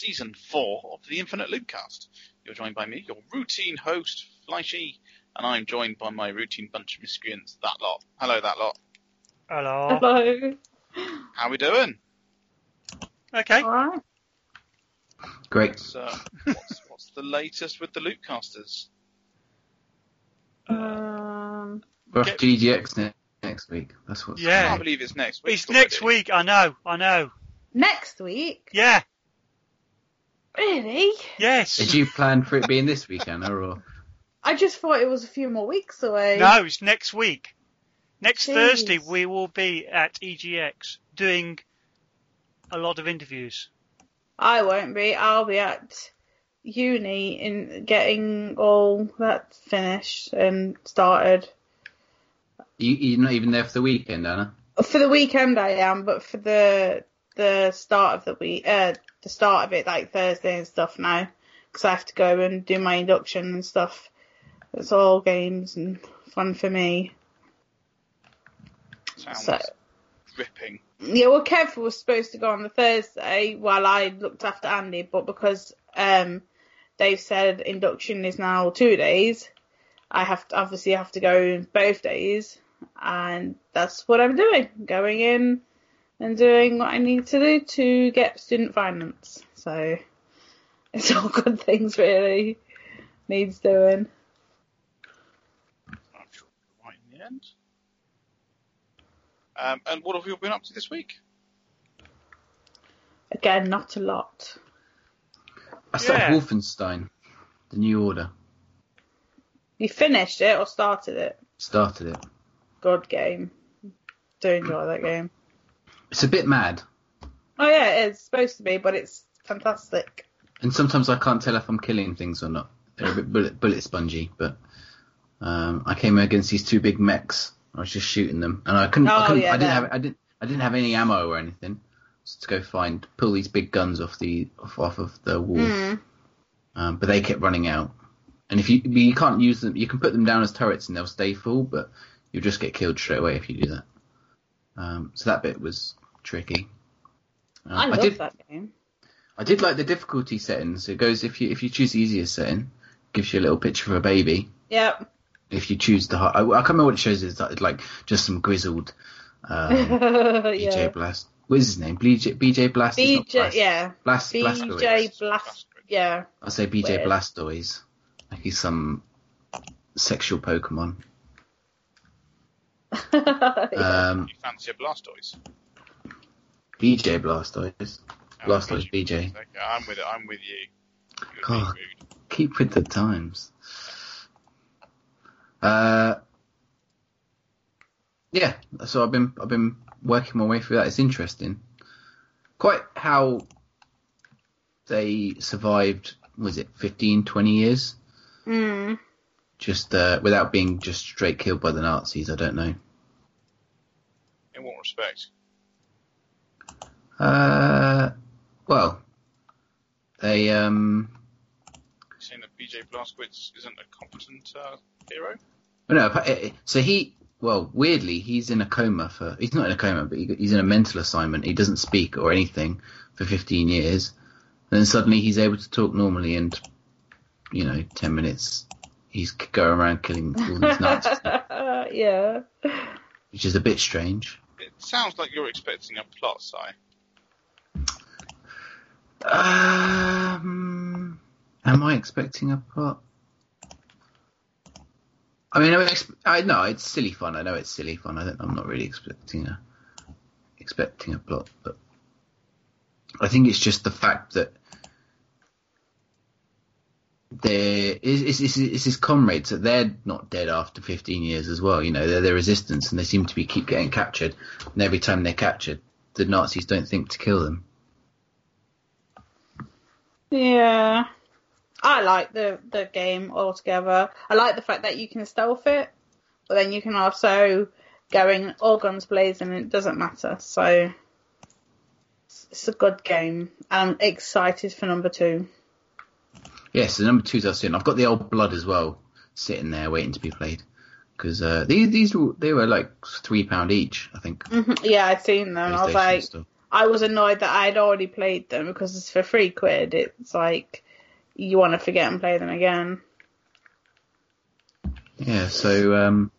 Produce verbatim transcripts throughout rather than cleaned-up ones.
season four of the Infinite Loopcast. You're joined by me, your routine host, Fleishy, and I'm joined by my routine bunch of miscreants, That Lot. Hello, That Lot. Hello. Hello. How we doing? Okay. All right. Great. So, what's, what's the latest with the Loopcasters? Um, We're off Get- G G X ne- next week. That's what's I Yeah. can't believe it's next week. It's next already. week. I know. I know. next week? Yeah. Really? Yes. Did you plan for it being this week, Anna, or? I just thought it was a few more weeks away. No, it's next week. Next Jeez. Thursday we will be at E G X doing a lot of interviews. I won't be. I'll be at uni in getting all that finished and started. You, you're not even there for the weekend, Anna? For the weekend I am, but for the the start of the week, uh, the start of it, like Thursday and stuff now, because I have to go and do my induction and stuff. It's all games and fun for me. Sounds So, dripping. yeah, well, Kev was supposed to go on the Thursday while I looked after Andy, but because um, Dave said induction is now two days, I have to obviously have to go both days, and that's what I'm doing, going in and doing what I need to do to get student finance. So it's all good things, really. Needs doing. I'm sure we'll be right in the end. Um, and what have you been up to this week? Again, not a lot. I started Yeah. Wolfenstein, The New Order. You finished it or started it? Started it. Good game. Do enjoy that game. It's a bit mad, Oh yeah, it's supposed to be, but it's fantastic. and sometimes I can't tell if I'm killing things or not. They're a bit bullet, bullet spongy, but um, I came against these two big mechs. I was just shooting them, and I couldn't. Oh, I, couldn't yeah, I didn't them. have. I didn't. I didn't have any ammo or anything. Just to go find, pull these big guns off the off, off of the wall. Mm. Um, but they kept running out. And if you you can't use them, you can put them down as turrets and they'll stay full, but you'll just get killed straight away if you do that. Um, so that bit was tricky. Um, I love did that game. I did like the difficulty settings. It goes if you if you choose the easiest setting, it gives you a little picture of a baby. Yep. If you choose the hard, I, I can't remember what it shows. It's like, like just some grizzled um, B J yeah. Blast. What is his name? B J B J Blast. is not B J, Blast. yeah. Blast B J Blastoise. Blast, yeah. I'll say B J Weird. Blastoise. Like he's some sexual Pokemon. Um, You fancy a Blastoise? B J Blastoise. Oh, Blastoise okay. B J. Okay, I'm with it. I'm with you. You're God. being rude. Keep with the times. Uh, yeah. So I've been I've been working my way through that. It's interesting. Quite how they survived. Was it fifteen, twenty years? Mm. Just uh, without being just straight killed by the Nazis. I don't know. In what respect? Uh, well, they um. You saying that B J Blazkowicz isn't a competent uh, hero? Oh, no, uh, so he, well, weirdly, he's in a coma for, he's not in a coma, but he, he's in a mental assignment. He doesn't speak or anything for fifteen years. And then suddenly he's able to talk normally and, you know, ten minutes, he's going around killing all these Nazis, yeah. which is a bit strange. It sounds like you're expecting a plot, Si. Um, am I expecting a plot? I mean, I'm exp- I know it's silly fun. I know it's silly fun. I don't, I'm not really expecting a expecting a plot, but I think it's just the fact that there is is, is, is his comrades that they're not dead after fifteen years as well. You know, they're the resistance, and they seem to be keep getting captured. And every time they're captured, the Nazis don't think to kill them. Yeah. I like the, the game altogether. I like the fact that you can stealth it, but then you can also go in all guns blazing and it doesn't matter. So it's, it's a good game. I'm excited for number two. Yes, the number twos I've seen. I've got the old blood as well, sitting there waiting to be played. Because uh, these these were, they were like three pound each, I think. Mm-hmm. Yeah, I've seen them. I was PlayStation like, stuff. I was annoyed that I'd already played them because it's for three quid. It's like you want to forget and play them again. Yeah, so um,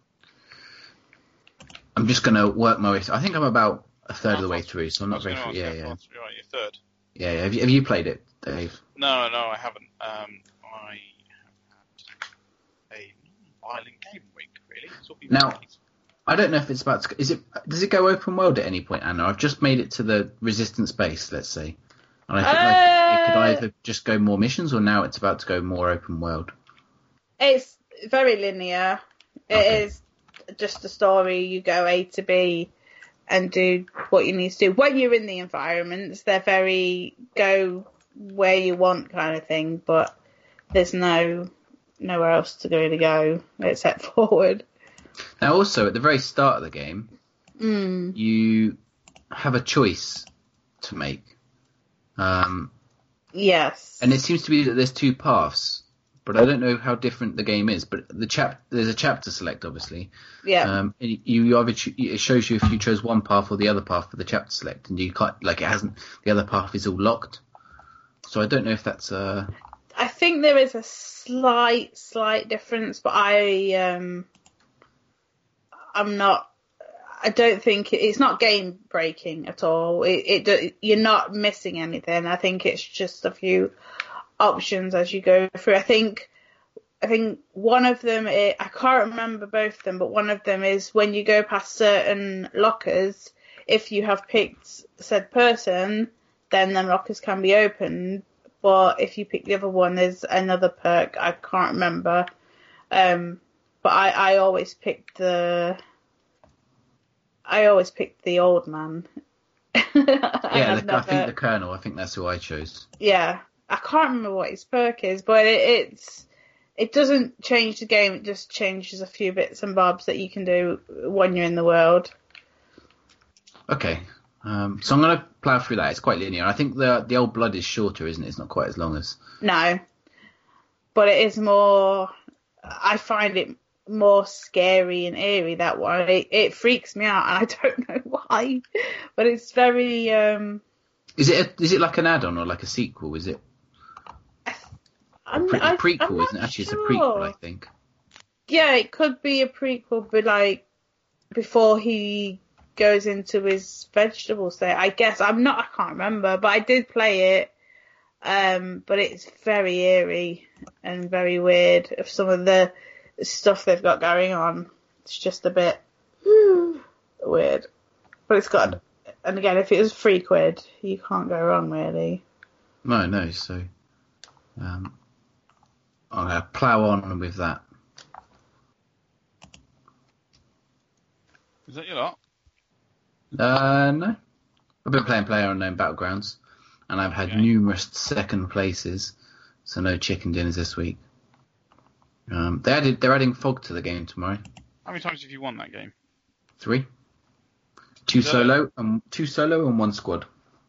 I'm just going to work my way through. I think I'm about a third of the way through, so I'm not very... Ask Yeah, you, yeah. Right, you're third. Yeah, yeah. Have you, have you played it, Dave? No, no, I haven't. Um, I have had a violent game week, really. It's all been Now, nice. I don't know if it's about to... Is it? Does it go open world at any point, Anna? I've just made it to the Resistance base, let's say. And I think like, it could Uh, either just go more missions, or now it's about to go more open world. It's very linear. It Okay. is just a story. You go A to B and do what you need to do. When you're in the environments, they're very go where you want kind of thing, but there's no nowhere else to really go except forward. Now, also, at the very start of the game, Mm. you have a choice to make. Um, Yes. and it seems to be that there's two paths, but I don't know how different the game is. But the chap there's a chapter select, obviously. yeah. Um, and you, you either cho- it shows you if you chose one path or the other path for the chapter select, and you can't like it hasn't the other path is all locked. So I don't know if that's uh I think there is a slight, slight difference, but I, um, I'm not. I don't think it, it's not game breaking at all. It, it, do- you're not missing anything. I think it's just a few options as you go through. I think, I think one of them. Is, I can't remember both of them, but one of them is when you go past certain lockers. If you have picked said person, then them lockers can be opened. But if you pick the other one, there's another perk. I can't remember. Um, but I, I always picked the. I always picked the old man. yeah the, I think the Colonel. I think that's who I chose. Yeah, I can't remember what his perk is, but it, it's it doesn't change the game. It just changes a few bits and bobs that you can do when you're in the world. Okay. Um, so I'm going to plough through that. It's quite linear. I think the the old blood is shorter, isn't it? It's not quite as long as. No, but it is more. I find it more scary and eerie that one. It, it freaks me out, and I don't know why, but it's very. Um, Is it a, is it like an add-on or like a sequel? Is it I'm, a, pre- I, a prequel? I'm not Isn't it? Actually, sure. it's a prequel. I think. Yeah, it could be a prequel, but like before he goes into his vegetable state. I guess I'm not. I can't remember, but I did play it. Um, but it's very eerie and very weird. Of some of the stuff they've got going on, it's just a bit weird. But it's got. And again, if it was three quid, you can't go wrong, really. No, no. So, um, I'm going to plough on with that. Is that your lot? Uh, no. I've been playing PlayerUnknown Battlegrounds, and I've had Okay. numerous second places, so no chicken dinners this week. Um, they added, they're adding fog to the game tomorrow. How many times have you won that game? Three. Two So- solo and two solo and one squad.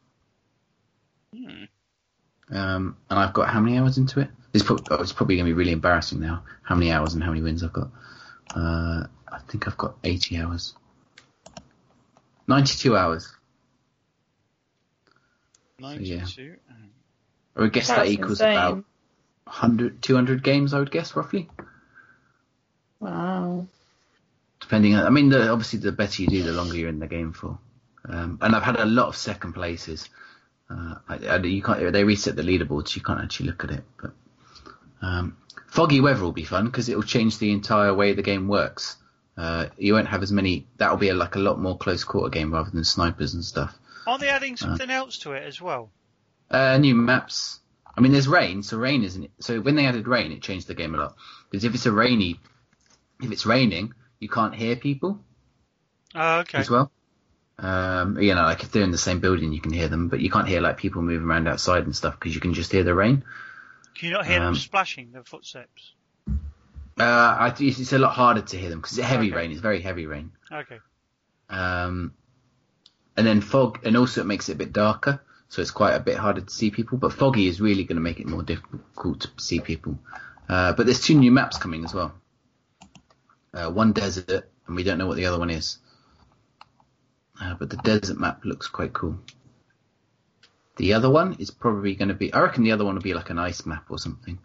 Hmm. Um, and I've got how many hours into it? It's, pro- oh, it's probably going to be really embarrassing now. How many hours and how many wins I've got? Uh, I think I've got eighty hours. ninety-two hours. ninety-two. I would guess that That's equals insane. about one hundred, two hundred games, I would guess, roughly. Wow. Depending on, I mean, the, obviously the better you do, the longer you're in the game for. Um, and I've had a lot of second places. Uh, I, I, you can't, they reset the leaderboard, so you can't actually look at it. But um, foggy weather will be fun because it will change the entire way the game works. Uh, you won't have as many. That'll be a, like a lot more close quarter game rather than snipers and stuff. Aren't they adding something else to it as well? Uh, new maps. I mean, there's rain, so rain isn't. So when they added rain, it changed the game a lot. Because if it's a rainy, if it's raining, you can't hear people Oh, okay. as well. Um, you know, like if they're in the same building, you can hear them, but you can't hear like people moving around outside and stuff because you can just hear the rain. Can you not hear Um, them splashing, the footsteps? Uh, I, it's it's a lot harder to hear them because it's heavy Okay. rain. It's very heavy rain. Okay. Um, and then fog, and also it makes it a bit darker, so it's quite a bit harder to see people. But foggy is really going to make it more difficult to see people. Uh, but there's two new maps coming as well. Uh, one desert, and we don't know what the other one is. Uh, but the desert map looks quite cool. The other one is probably going to be... I reckon the other one will be like an ice map or something.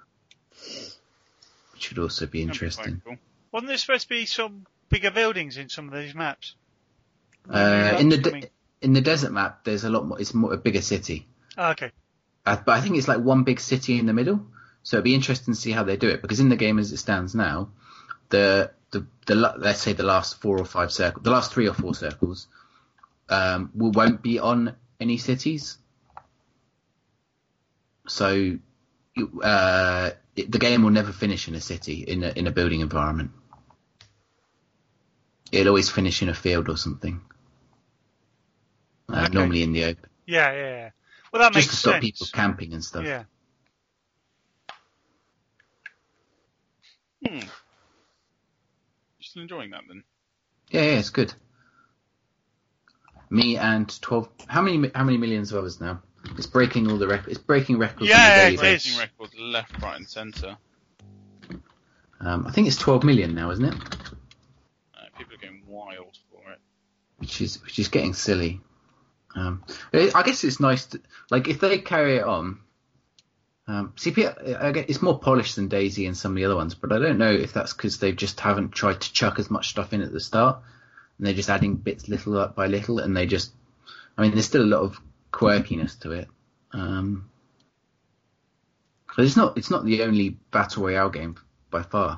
Which would also be interesting. Be cool. Wasn't there supposed to be some bigger buildings in some of these maps? Uh, in the de- in the desert map, there's a lot more... It's more a bigger city. Oh, okay. Uh, but I think it's like one big city in the middle. So it'd be interesting to see how they do it. Because in the game as it stands now, the... The, the let's say the last four or five circles, the last three or four circles, um, will, won't be on any cities. So uh, it, the game will never finish in a city, in a in a building environment. It'll always finish in a field or something. Uh, Okay. Normally in the open, Yeah, yeah, yeah. Well, that just makes to stop sense. people camping and stuff. Yeah. Hmm. You still enjoying that then? Yeah, yeah, it's good. Me and twelve. How many? How many millions of others now? It's breaking all the records. It's breaking records. Yeah, on a daily it basis. is. Breaking records left, right, and centre. Um, I think it's twelve million now, isn't it? Uh, people are going wild for it. Which is which is getting silly. Um, I guess it's nice to, like, if they carry it on. Um, C P, I guess it's more polished than DayZ and some of the other ones, but I don't know if that's because they just haven't tried to chuck as much stuff in at the start, and they're just adding bits little by little, and they just, I mean, there's still a lot of quirkiness to it. Um, but it's not it's not the only battle royale game by far.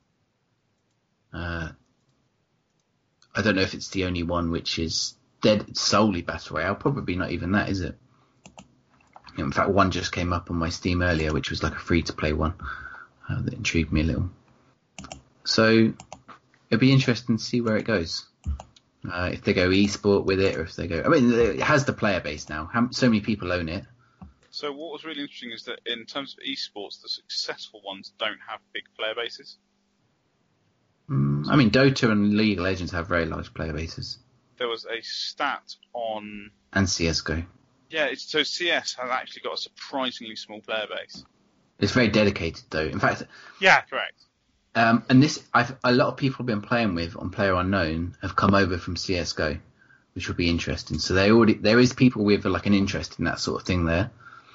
Uh, I don't know if it's the only one which is dead solely battle royale. Probably not even that, is it? In fact, one just came up on my Steam earlier, which was like a free-to-play one uh, that intrigued me a little. So it'll be interesting to see where it goes. Uh, if they go esport with it, or if they go... I mean, it has the player base now. How, so many people own it. So what was really interesting is that in terms of esports, the successful ones don't have big player bases. Mm, I mean, Dota and League of Legends have very large player bases. There was a stat on... And C S G O. Yeah, it's, so C S has actually got a surprisingly small player base. It's very dedicated, though. In fact... Yeah. Correct. Um, and this, I've, a lot of people I've been playing with on PlayerUnknown have come over from C S G O, which will be interesting. So they already, there is people with like an interest in that sort of thing there.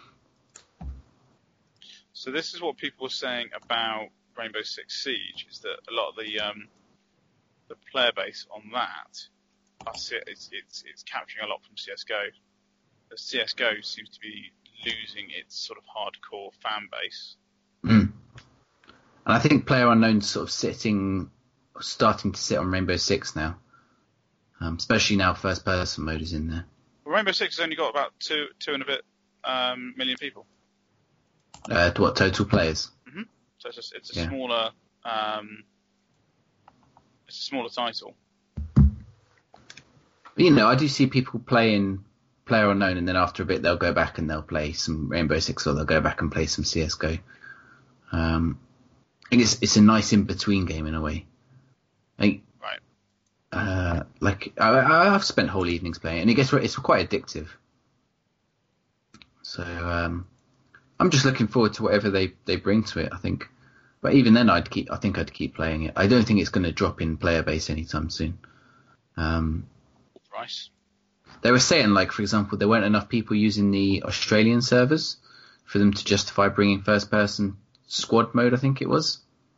So this is what people were saying about Rainbow Six Siege, is that a lot of the um, the player base on that, that's it, it's, it's, it's capturing a lot from C S G O. The C S G O seems to be losing its sort of hardcore fan base. Mm. And I think PlayerUnknown's sort of sitting, starting to sit on Rainbow Six now, um, especially now first-person mode is in there. Well, Rainbow Six has only got about two, two and a bit um, million people. Uh, what total players? Mm-hmm. So it's a, it's a Yeah. smaller, um, it's a smaller title. But, you know, I do see people playing PlayerUnknown, and then after a bit they'll go back and they'll play some Rainbow Six, or they'll go back and play some C S G O. Um, I think it's it's a nice in between game in a way. Like, Right. uh, like I, I've spent whole evenings playing it, and it gets it's quite addictive. So um, I'm just looking forward to whatever they, they bring to it. I think, but even then, I'd keep. I think I'd keep playing it. I don't think it's going to drop in player base anytime soon. Um, Price. They were saying, like, for example, there weren't enough people using the Australian servers for them to justify bringing first-person squad mode, I think it was.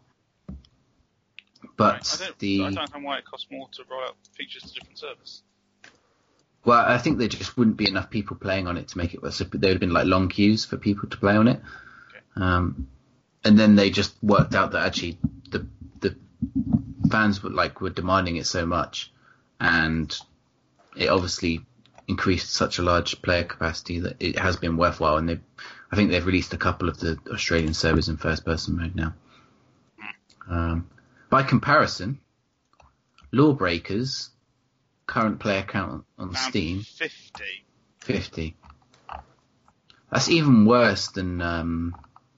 But Right. I don't, the... I don't understand why it costs more to roll out features to different servers. Well, I think there just wouldn't be enough people playing on it to make it... So there would have been, like, long queues for people to play on it. Okay. Um, and then they just worked out that actually the the fans were, like, were demanding it so much, and it obviously increased such a large player capacity that it has been worthwhile, and they, I think they've released a couple of the Australian servers in first-person mode now. Um, by comparison, Lawbreakers current player count on Down Steam fifty. fifty. That's even worse than um,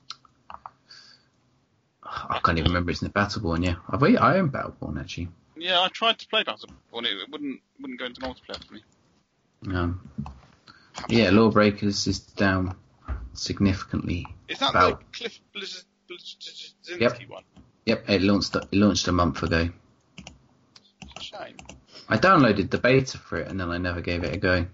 I can't even remember. It's in Battleborn. Yeah, I've, I own Battleborn actually. Yeah, I tried to play Battleborn, and it wouldn't wouldn't go into multiplayer for me. Um, yeah, Lawbreakers is down significantly. Is that about, the Cliff Blizz- Blizzinski Yep. one? Yep, it launched. It launched a month ago. It's a shame. I downloaded the beta for it and then I never gave it a go.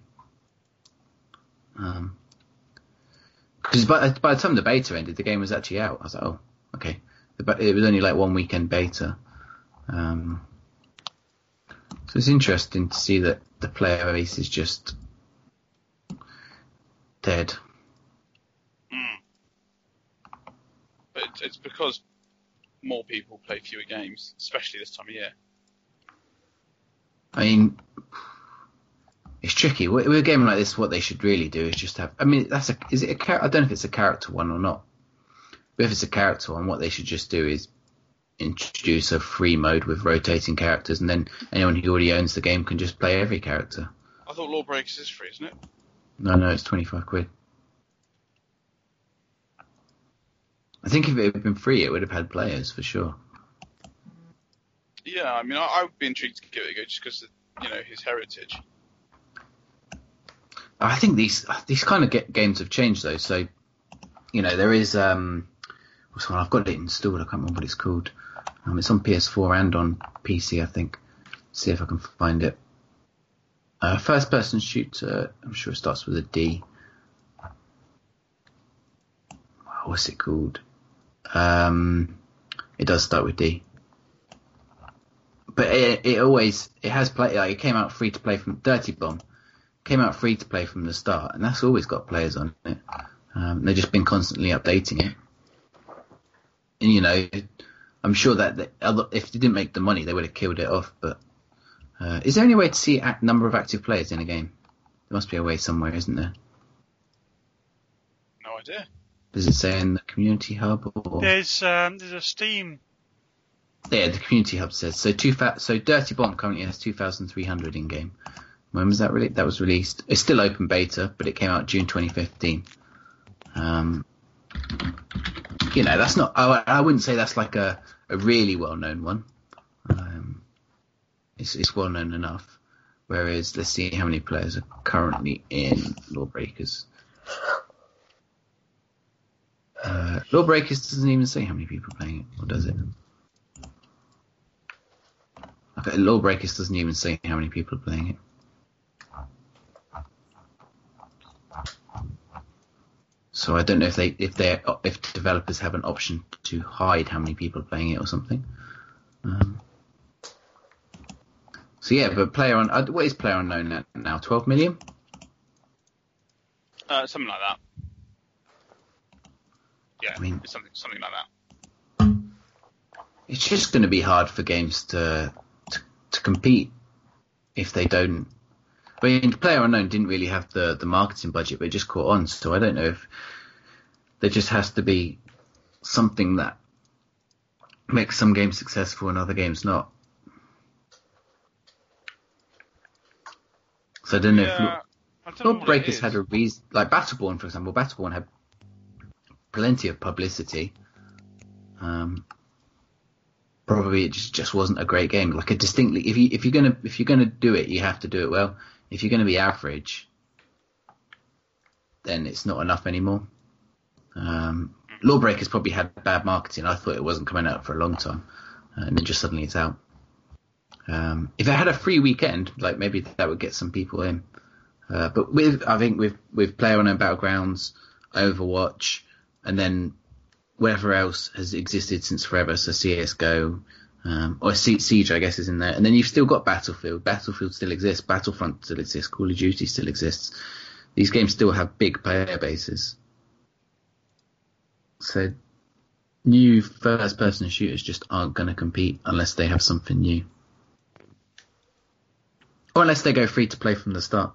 Um, because by, by the time the beta ended, the game was actually out. I was like, oh, okay. But it was only like one weekend beta. Um, so it's interesting to see that the player base is just dead. Mm. But it's because more people play fewer games, especially this time of year. I mean, it's tricky. With a game like this, what they should really do is just have. I mean, that's a. Is it a character? I don't know if it's a character one or not. But if it's a character one, what they should just do is introduce a free mode with rotating characters, and then anyone who already owns the game can just play every character. I thought Lawbreakers is free, isn't it? No, no, it's twenty-five quid. I think if it had been free, it would have had players for sure. Yeah, I mean, I, I would be intrigued to give it a go just because, you know, his heritage. I think these these kind of get, games have changed though. So, you know, there is um, what's one? I've got it installed. I can't remember what it's called. Um, it's on P S four and on P C, I think. See if I can find it. Uh, first person shooter. I'm sure it starts with a D. What's it called? Um, it does start with D. But it, it always it has play. Like it came out free to play from Dirty Bomb. Came out free to play from the start, and that's always got players on it. Um, they've just been constantly updating it. And you know, I'm sure that the other, if they didn't make the money, they would have killed it off. But uh, is there any way to see a number of active players in a game? There must be a way somewhere, isn't there? No idea. Does it say in the community hub? Or? There's um, there's a Steam. Yeah, the community hub says so. Two fa- so Dirty Bomb currently has two thousand three hundred in game. When was that released? That was released. It's still open beta, but it came out June twenty fifteen. Um, you know, that's not. I, I wouldn't say that's like a, a really well known one. Um, it's it's well known enough. Whereas, let's see how many players are currently in Lawbreakers. Uh, Lawbreakers doesn't even say how many people are playing it, or does it? Okay, Lawbreakers doesn't even say how many people are playing it. So I don't know if they if they if developers have an option to hide how many people are playing it or something. Um, so yeah, but player on uh, what is player unknown at now? twelve million? Uh, something like that. Yeah, I mean, it's something something like that. It's just going to be hard for games to, to to compete if they don't. I mean, Player Unknown didn't really have the, the marketing budget, but it just caught on. So I don't know if there just has to be something that makes some games successful and other games not. So I don't know Yeah, if I don't know what it Lawbreakers is. had a reason. Like Battleborn, for example, Battleborn had plenty of publicity. Um, probably it just, just wasn't a great game. Like a distinctly, if you if you're gonna if you're gonna do it, you have to do it well. If you're gonna be average, then it's not enough anymore. Um, Lawbreakers probably had bad marketing. I thought it wasn't coming out for a long time, uh, and then just suddenly it's out. Um, if it had a free weekend, like maybe that would get some people in. Uh, but with I think with with PlayerUnknown Battlegrounds, Overwatch, and then whatever else has existed since forever, so C S G O, um, or Siege, I guess, is in there. And then you've still got Battlefield. Battlefield still exists. Battlefront still exists. Call of Duty still exists. These games still have big player bases. So new first-person shooters just aren't going to compete unless they have something new. Or unless they go free to play from the start.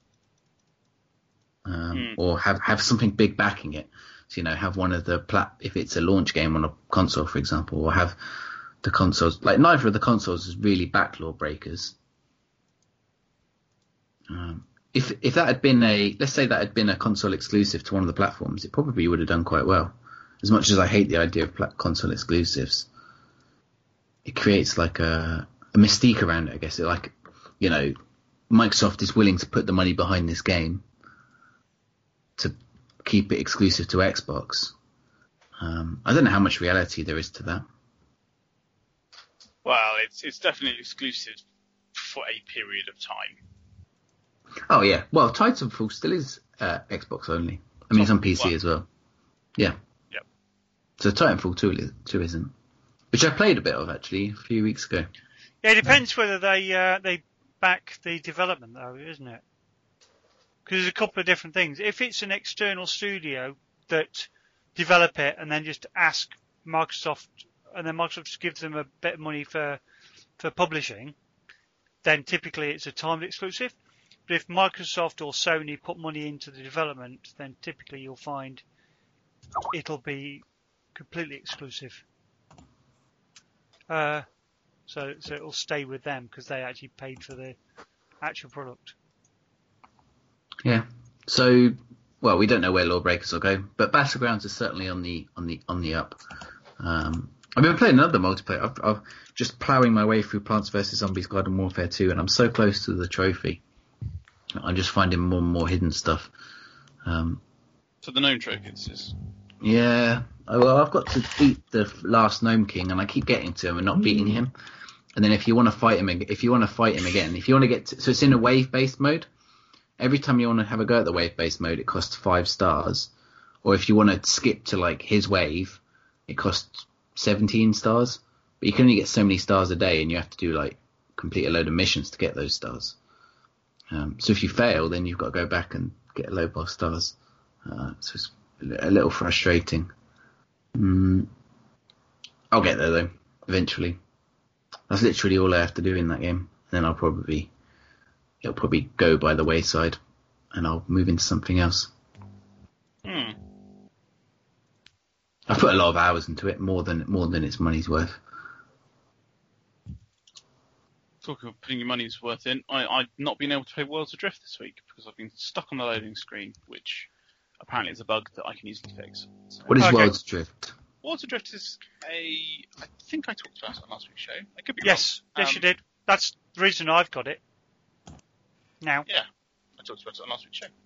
Um, Mm. Or have, have something big backing it. So, you know, have one of the plat if it's a launch game on a console, for example, or have the consoles like neither of the consoles is really backed Lawbreakers. Um, if if that had been a let's say that had been a console exclusive to one of the platforms, it probably would have done quite well. As much as I hate the idea of pla- console exclusives, it creates like a, a mystique around it. I guess it like you know, Microsoft is willing to put the money behind this game to keep it exclusive to Xbox. Um, I don't know how much reality there is to that. Well, it's it's definitely exclusive for a period of time. Oh yeah, well Titanfall still is uh, Xbox only. I mean, it's on P C Well, as well. Yeah. Yep. So Titanfall two, is- two isn't, which I played a bit of actually a few weeks ago. Yeah, it depends whether they uh, they back the development though, isn't it? Because there's a couple of different things. If it's an external studio that develop it and then just ask Microsoft, and then Microsoft just gives them a bit of money for for publishing, then typically it's a timed exclusive. But if Microsoft or Sony put money into the development, then typically you'll find it'll be completely exclusive. Uh, so so it'll stay with them because they actually paid for the actual product. Yeah. So, well, we don't know where Lawbreakers will go, but Battlegrounds is certainly on the on the on the up. Um, I've been playing another multiplayer. I've, I've just ploughing my way through Plants vs Zombies Garden Warfare two, and I'm so close to the trophy. I'm just finding more and more hidden stuff. Um, So the gnome trophies is. yeah. Oh, well, I've got to beat the last Gnome King, and I keep getting to him and not beating him. And then if you want to fight him, ag- if you want to fight him again, if you want to get to, so it's in a wave-based mode. Every time you want to have a go at the wave-based mode, it costs five stars. Or if you want to skip to like his wave, it costs seventeen stars. But you can only get so many stars a day, and you have to do like complete a load of missions to get those stars. Um, so if you fail, then you've got to go back and get low boss stars. Uh, so it's a little frustrating. Mm. I'll get there though, eventually. That's literally all I have to do in that game. Then I'll probably, it'll probably go by the wayside, and I'll move into something else. Hmm. I've put a lot of hours into it, more than more than its money's worth. Talking of putting your money's worth in, I, I've not been able to play Worlds Adrift this week because I've been stuck on the loading screen, which apparently is a bug that I can easily fix. So, What is Okay. World's Drift? Worlds Adrift is a. I think I talked about it on last week's show. I could be Yes, wrong. yes Um, you did. That's the reason I've got it. Now. Yeah, I talked about it on last week's show.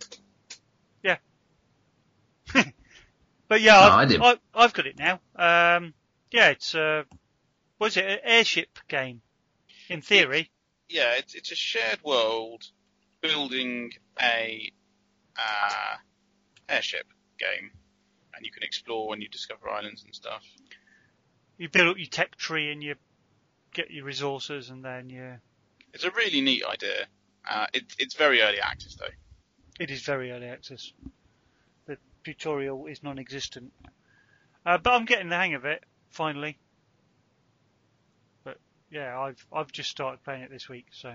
But yeah, No, I've, I didn't. I've, I've got it now. Um, yeah, it's uh, what is it? An airship game, in theory. Yeah, it's it's a shared world building a uh, airship game, and you can explore and you discover islands and stuff. You build up your tech tree and you get your resources, and then you. It's a really neat idea. Uh, it, it's very early access though. It is very early access. The tutorial is non-existent, uh, but I'm getting the hang of it finally. But yeah, I've I've just started playing it this week, so.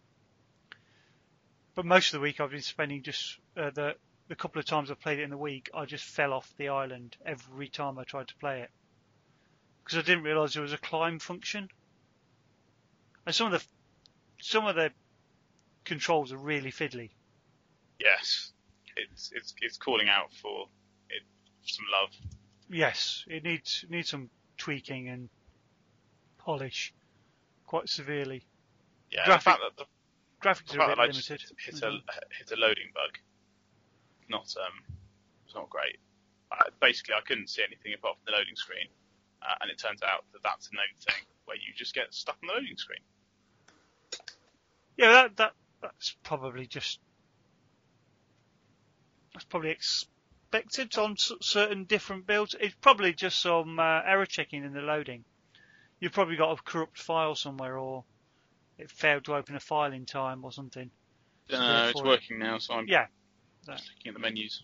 But most of the week I've been spending just uh, the the couple of times I've played it in the week, I just fell off the island every time I tried to play it because I didn't realise there was a climb function. And some of the some of the controls are really fiddly. Yes, it's it's it's calling out for it, some love. Yes, it needs needs some tweaking and polish quite severely. Yeah, Graphic- the fact that the, Graphics the are a fact bit that I just limited. hit a hit a loading bug, not um, it's not great. Uh, basically, I couldn't see anything apart from the loading screen, uh, and it turns out that that's a known thing where you just get stuck on the loading screen. Yeah, that that that's probably just that's probably expected on s- certain different builds. It's probably just some uh, error checking in the loading. You've probably got a corrupt file somewhere, or it failed to open a file in time, or something. So No, it's therefore- working now, so I'm Yeah, just looking at the menus,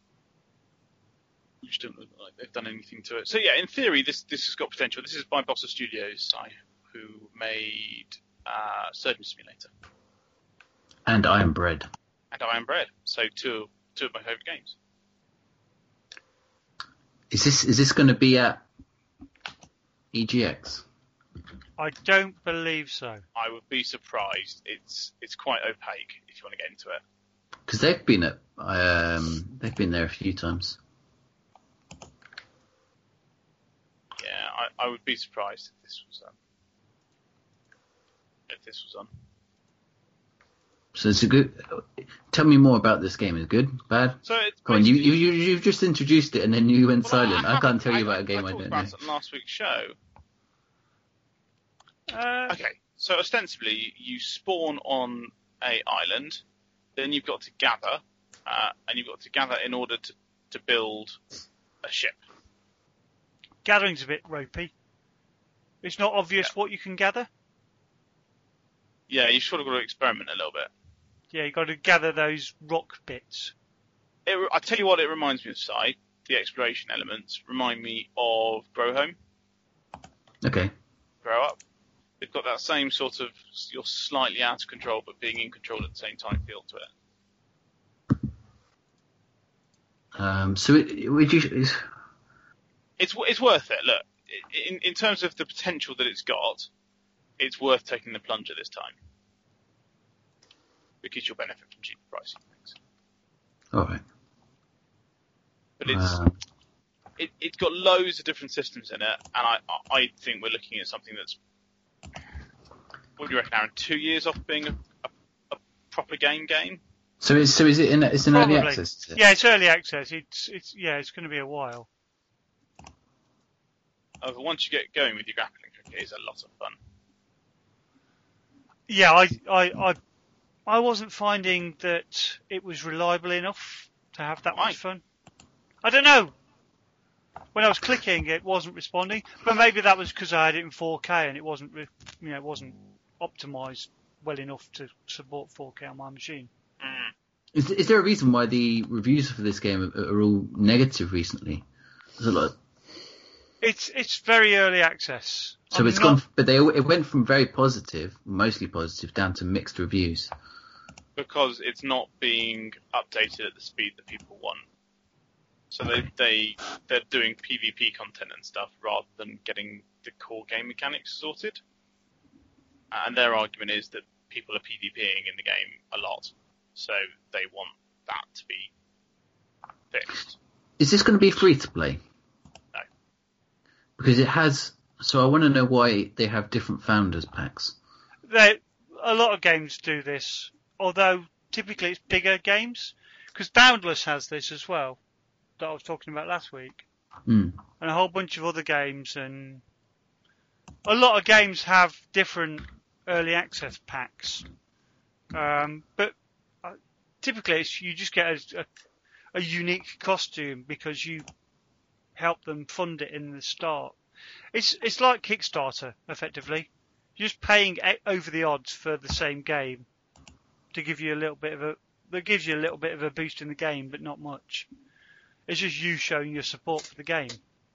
which don't look like they've done anything to it. So yeah, in theory, this this has got potential. This is by Boxer Studios, I, who made uh, Surgeon Simulator And I Am Bread. and I Am Bread. So two two of my favourite games. Is this is this going to be at E G X? I don't believe so. I would be surprised. It's it's quite opaque if you want to get into it. Because they've been at um they've been there a few times. Yeah, I, I would be surprised if this was um, if this was on. So it's a good. Tell me more about this game. Is it good? Bad? So it's Come on, you, basically- you you you've just introduced it and then you went Well, silent. I, haven't- can't tell you I- about a game I, I talked don't about know. it on last week's show. Uh, Okay, So ostensibly, you spawn on a island, then you've got to gather, uh, and you've got to gather in order to, to build a ship. Gathering's a bit ropey. It's not obvious Yeah. what you can gather. Yeah, you've sort of got to experiment a little bit. Yeah, you've got to gather those rock bits. It, I tell you what, it reminds me of Side. The exploration elements remind me of Grow Home, Okay. Grow Up. They've got that same sort of, you're slightly out of control, but being in control at the same time feel to it. Um, so it, would you? Is, It's it's worth it. Look, in in terms of the potential that it's got, it's worth taking the plunge at this time because you'll benefit from cheaper pricing things. all right. But it's Um, it it's got loads of different systems in it, and I I think we're looking at something that's, what do you reckon, Aaron? Two years off being a, a, a proper game game. so is so is it in? It's in Probably. early access. Is it? Yeah, it's early access. It's it's yeah, it's going to be a while. Uh, once you get going with your grappling hook, it is a lot of fun. Yeah, I I I, I wasn't finding that it was reliable enough to have that Why? much fun. I don't know. When I was clicking, it wasn't responding, but maybe that was because I had it in four K and it wasn't, re- you know, it wasn't optimized well enough to support four K on my machine. Mm. Is, is there a reason why the reviews for this game are, are all negative recently? There's a lot. It's it's very early access. So I'm it's not- gone, but they it went from very positive, mostly positive, down to mixed reviews. Because it's not being updated at the speed that people want. So they, they, they're doing PvP content and stuff rather than getting the core game mechanics sorted. And their argument is that people are PvPing in the game a lot, so they want that to be fixed. Is this going to be free to play? No. Because it has. So I want to know why they have different founders packs. They, a lot of games do this, although typically it's bigger games. Because Boundless has this as well, that I was talking about last week. Mm. And a whole bunch of other games, and a lot of games have different early access packs. Um, but uh, typically it's, you just get a, a, a unique costume because you help them fund it in the start. It's it's like Kickstarter, effectively. You're just paying e- over the odds for the same game to give you a little bit of a that gives you a little bit of a boost in the game, but not much. It's just you showing your support for the game.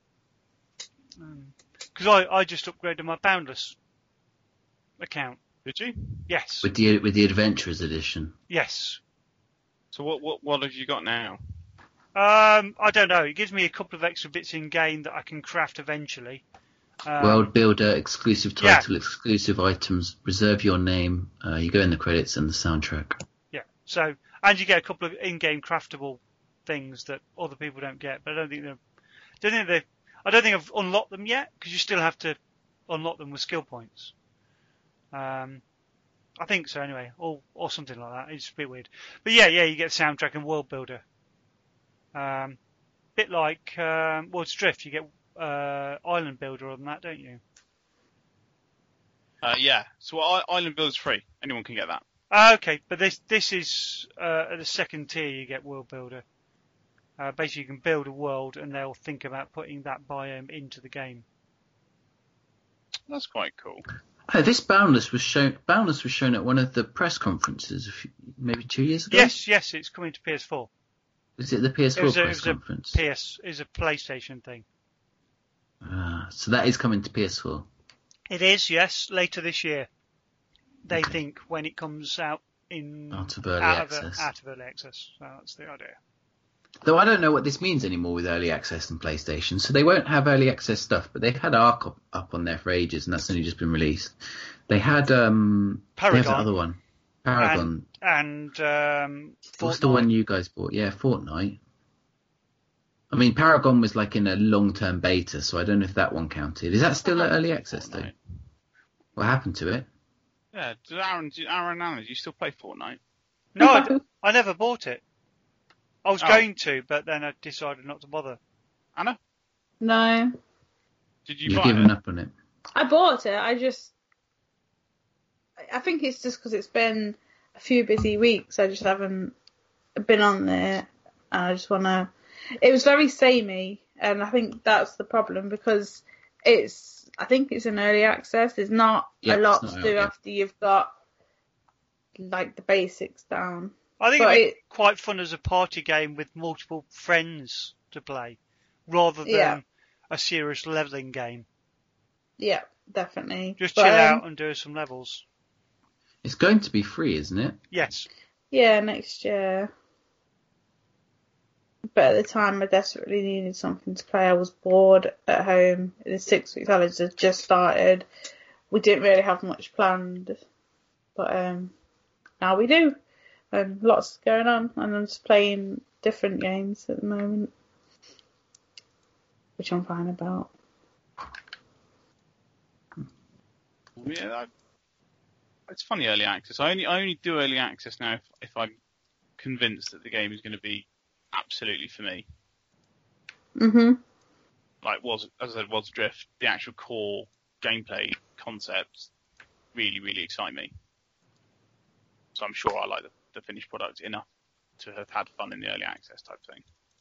Because I, I just upgraded my Boundless account. Did you? Yes. With the with the Adventurers edition. Yes. So what what what have you got now? Um, I don't know. It gives me a couple of extra bits in game that I can craft eventually. Um, World Builder, exclusive yeah. title, exclusive items, reserve your name. Uh, you go in the credits and the soundtrack. Yeah. So, and you get a couple of in-game craftable things that other people don't get. But I don't think they're. Don't think they. I don't think I've unlocked them yet because you still have to unlock them with skill points. Um, I think so anyway, or or something like that. It's a bit weird. But yeah, yeah, you get soundtrack and World Builder. Um, bit like um, World's Drift, you get uh, Island Builder on that, don't you? Uh, yeah. So I, Island Builder's free. Anyone can get that. Ah, okay, but this this is uh, at the second tier you get World Builder. Uh, basically, you can build a world, and they'll think about putting that biome into the game. That's quite cool. Oh, this Boundless was shown. Boundless was shown at one of the press conferences, a few, maybe two years ago. Yes, yes, it's coming to P S four. Was it the P S four It was a, press it was a conference? P S, is a PlayStation thing. Ah, so that is coming to P S four. It is, yes, later this year. They think when it comes out in Out of early out access. Of, out of early access. So that's the idea. Though I don't know what this means anymore with early access and PlayStation, so they won't have early access stuff. But they've had Ark up, up on there for ages, and that's only just been released. They had um, they had Paragon. the other one, Paragon. And um, What's the Fortnite. one you guys bought? Yeah, Fortnite. I mean, Paragon was like in a long-term beta, so I don't know if that one counted. Is that still at early access though? Fortnite. What happened to it? Yeah. Do Aaron, do Aaron and Anna, do you still play Fortnite? No, I, d- I never bought it. I was Oh. going to, but then I decided not to bother. Anna, No, did you You've buy given it? up on it. I bought it. I just I think it's just because it's been a few busy weeks. I just haven't been on there. And I just want to... It was very samey, and I think that's the problem, because it's... I think it's an early access. There's not Yeah, a lot it's to not do out yet. after you've got, like, the basics down. I think But it'd be it- quite fun as a party game with multiple friends to play, rather than Yeah. a serious leveling game. Yeah, definitely. Just But, chill um, out and do some levels. It's going to be free, isn't it? Yes. Yeah, next year. But at the time, I desperately needed something to play. I was bored at home. The six week challenge had just started. We didn't really have much planned, but um, now we do. And lots going on, and I'm just playing different games at the moment, which I'm fine about. Yeah, I, it's funny early access. I only I only do early access now if, if I'm convinced that the game is going to be absolutely for me. Mhm. Like was as I said, was Drift, the actual core gameplay concepts really really excite me. So I'm sure I like the, the finished product enough to have had fun in the early access type thing,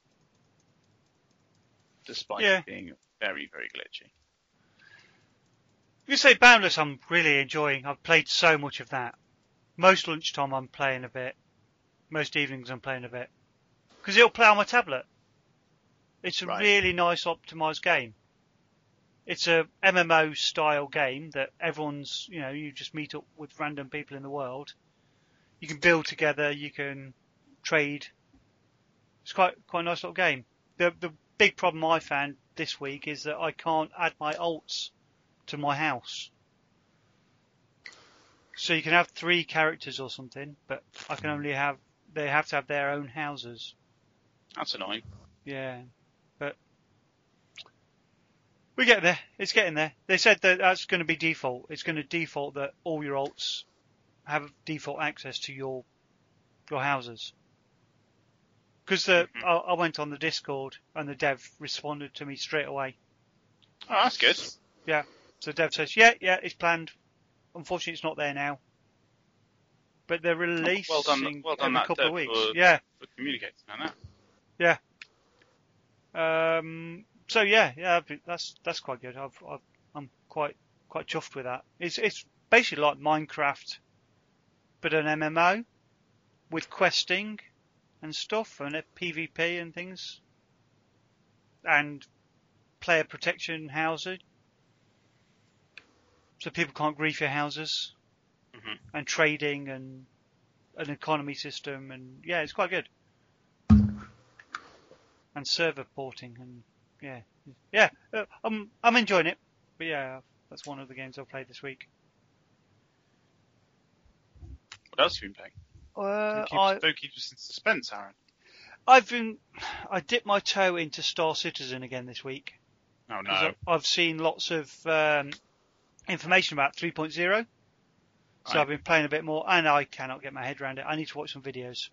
despite Yeah. it being very very glitchy. You say Boundless, I'm really enjoying. I've played so much of that. Most lunchtime I'm playing a bit. Most evenings I'm playing a bit. Because it'll play on my tablet. It's a Right. really nice optimised game. It's a M M O style game that everyone's, you know, you just meet up with random people in the world. You can build together, you can trade. It's quite quite a nice little game. The the big problem I found this week is that I can't add my alts to my house. So you can have three characters or something, but I can only have, they have to have their own houses. That's annoying. Yeah, but we get there. It's getting there. They said that that's going to be default. It's going to default that all your alts have default access to your your houses. Because the Mhm. I, I went on the Discord and the dev responded to me straight away. Oh, that's good. Yeah. So Dev says, yeah, yeah, it's planned. Unfortunately, it's not there now. But they're releasing Well done, well done every that couple Dev of weeks. for, Yeah. for communicating on that. Um. So yeah, yeah, I've been- that's that's quite good. I've, I've I'm quite quite chuffed with that. It's it's basically like Minecraft, but an M M O with questing and stuff and a PvP and things, and player protection housing. So people can't grief your houses, Mhm. and trading and an economy system, and yeah, it's quite good. And server porting, and yeah, yeah, uh, I'm I'm enjoying it. But yeah, that's one of the games I've played this week. What else have you been playing? Uh, Don't keep, I don't keep us in suspense, Aaron. I've been I dipped my toe into Star Citizen again this week. Oh 'Cause no. I've- I've seen lots of um, information about three point oh. So Right. I've been playing a bit more, and I cannot get my head around it. I need to watch some videos.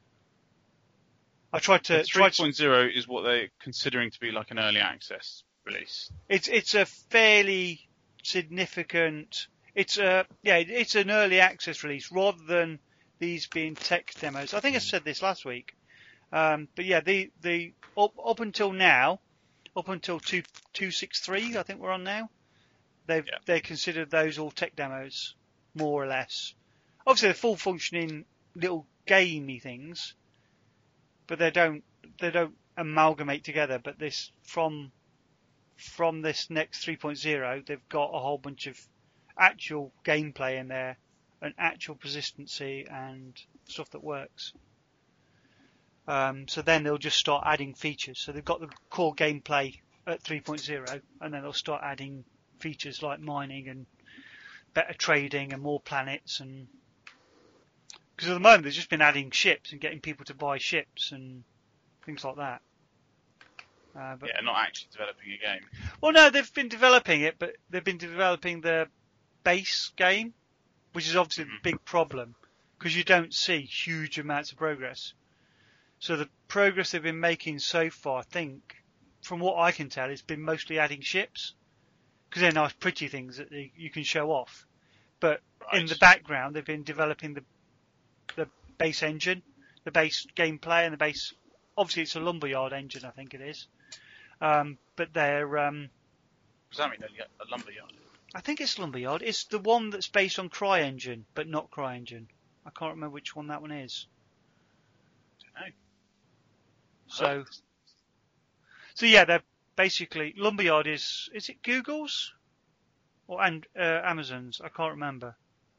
I tried to. three tried to point oh is what they're considering to be like an early access release. it's it's a fairly significant. It's a yeah. It's an early access release rather than these being tech demos. I think I said this last week. Um, but yeah, the the up up until now, up until two two six three, I think we're on now. They've Yeah. they considered those all tech demos, more or less. Obviously, they're full functioning little gamey things, but they don't they don't amalgamate together. But this from from this next three point oh, they've got a whole bunch of actual gameplay in there, and actual persistency and stuff that works. Um, so then they'll just start adding features. So they've got the core gameplay at three point oh, and then they'll start adding features like mining and better trading and more planets. And because at the moment they've just been adding ships and getting people to buy ships and things like that. Uh, but, Yeah, not actually developing a game. well, no, they've been developing it, but they've been developing the base game, which is obviously the big problem because you don't see huge amounts of progress. So the progress they've been making so far, I think, from what I can tell, has been mostly adding ships because they're nice, pretty things that they, you can show off. But Right. in the background, they've been developing the the base engine, the base gameplay, and the base. Obviously, it's a Lumberyard engine, I think it is. Um, but they're. Um, Does that mean a, a lumberyard? I think it's Lumberyard. It's the one that's based on CryEngine, but not CryEngine. I can't remember which one that one is. Don't know. So, so yeah, they're basically Lumberyard is is it Google's or and uh, Amazon's? I can't remember.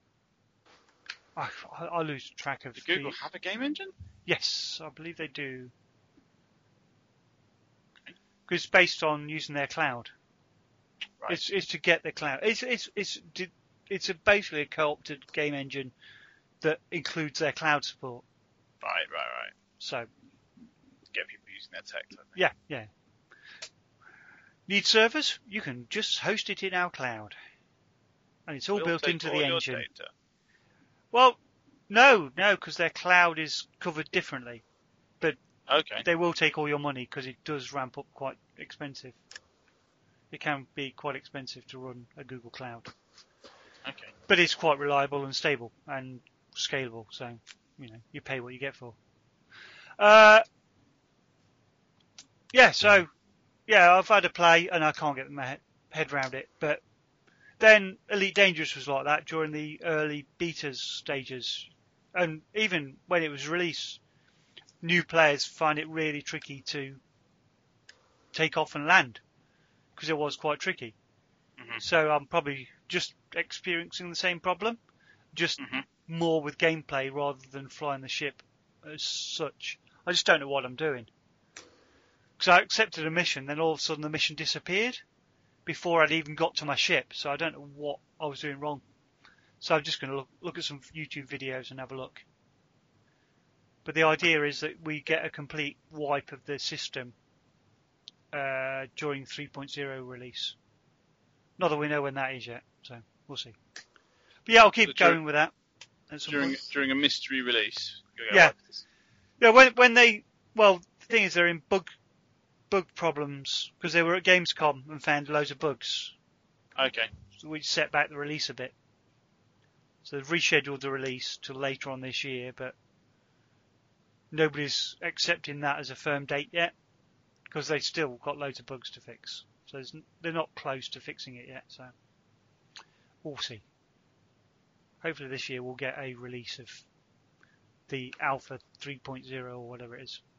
I, I, I lose track of. Does Google the, have a game engine? Yes, I believe they do. Because it's based on using their cloud. Right. It's it's to get the cloud. It's it's it's it's a basically a co-opted game engine that includes their cloud support. Right, right, right. So Get people using their tech. Don't they? yeah, yeah. Need servers? You can just host it in our cloud, and it's all They'll built take into all the your engine. data. Well, no, no, because their cloud is covered differently. Okay. They will take all your money because it does ramp up quite expensive. It can be quite expensive to run a Google Cloud. Okay. But it's quite reliable and stable and scalable, so, you know, you pay what you get for. Uh, yeah, so, yeah, I've had a play and I can't get my head around it, but then Elite Dangerous was like that during the early betas stages. And even when it was released, new players find it really tricky to take off and land because it was quite tricky. Mm-hmm. So I'm probably just experiencing the same problem, just Mm-hmm. more with gameplay rather than flying the ship as such. I just don't know what I'm doing. Because I accepted a mission, then all of a sudden the mission disappeared before I'd even got to my ship. So I don't know what I was doing wrong. So I'm just going to look, look at some YouTube videos and have a look. But the idea is that we get a complete wipe of the system uh, during three point oh release. Not that we know when that is yet, so we'll see. But yeah, I'll keep So during- going with that. at some During point. during a mystery release. You'll get Yeah. wiped this. Yeah, when when they well, the thing is they're in bug bug problems because they were at Gamescom and found loads of bugs, Okay. which set back the release a bit. So they've rescheduled the release to later on this year, but nobody's accepting that as a firm date yet because they've still got loads of bugs to fix. So there's n- they're not close to fixing it yet. So we'll see. Hopefully this year we'll get a release of the Alpha three point oh or whatever it is.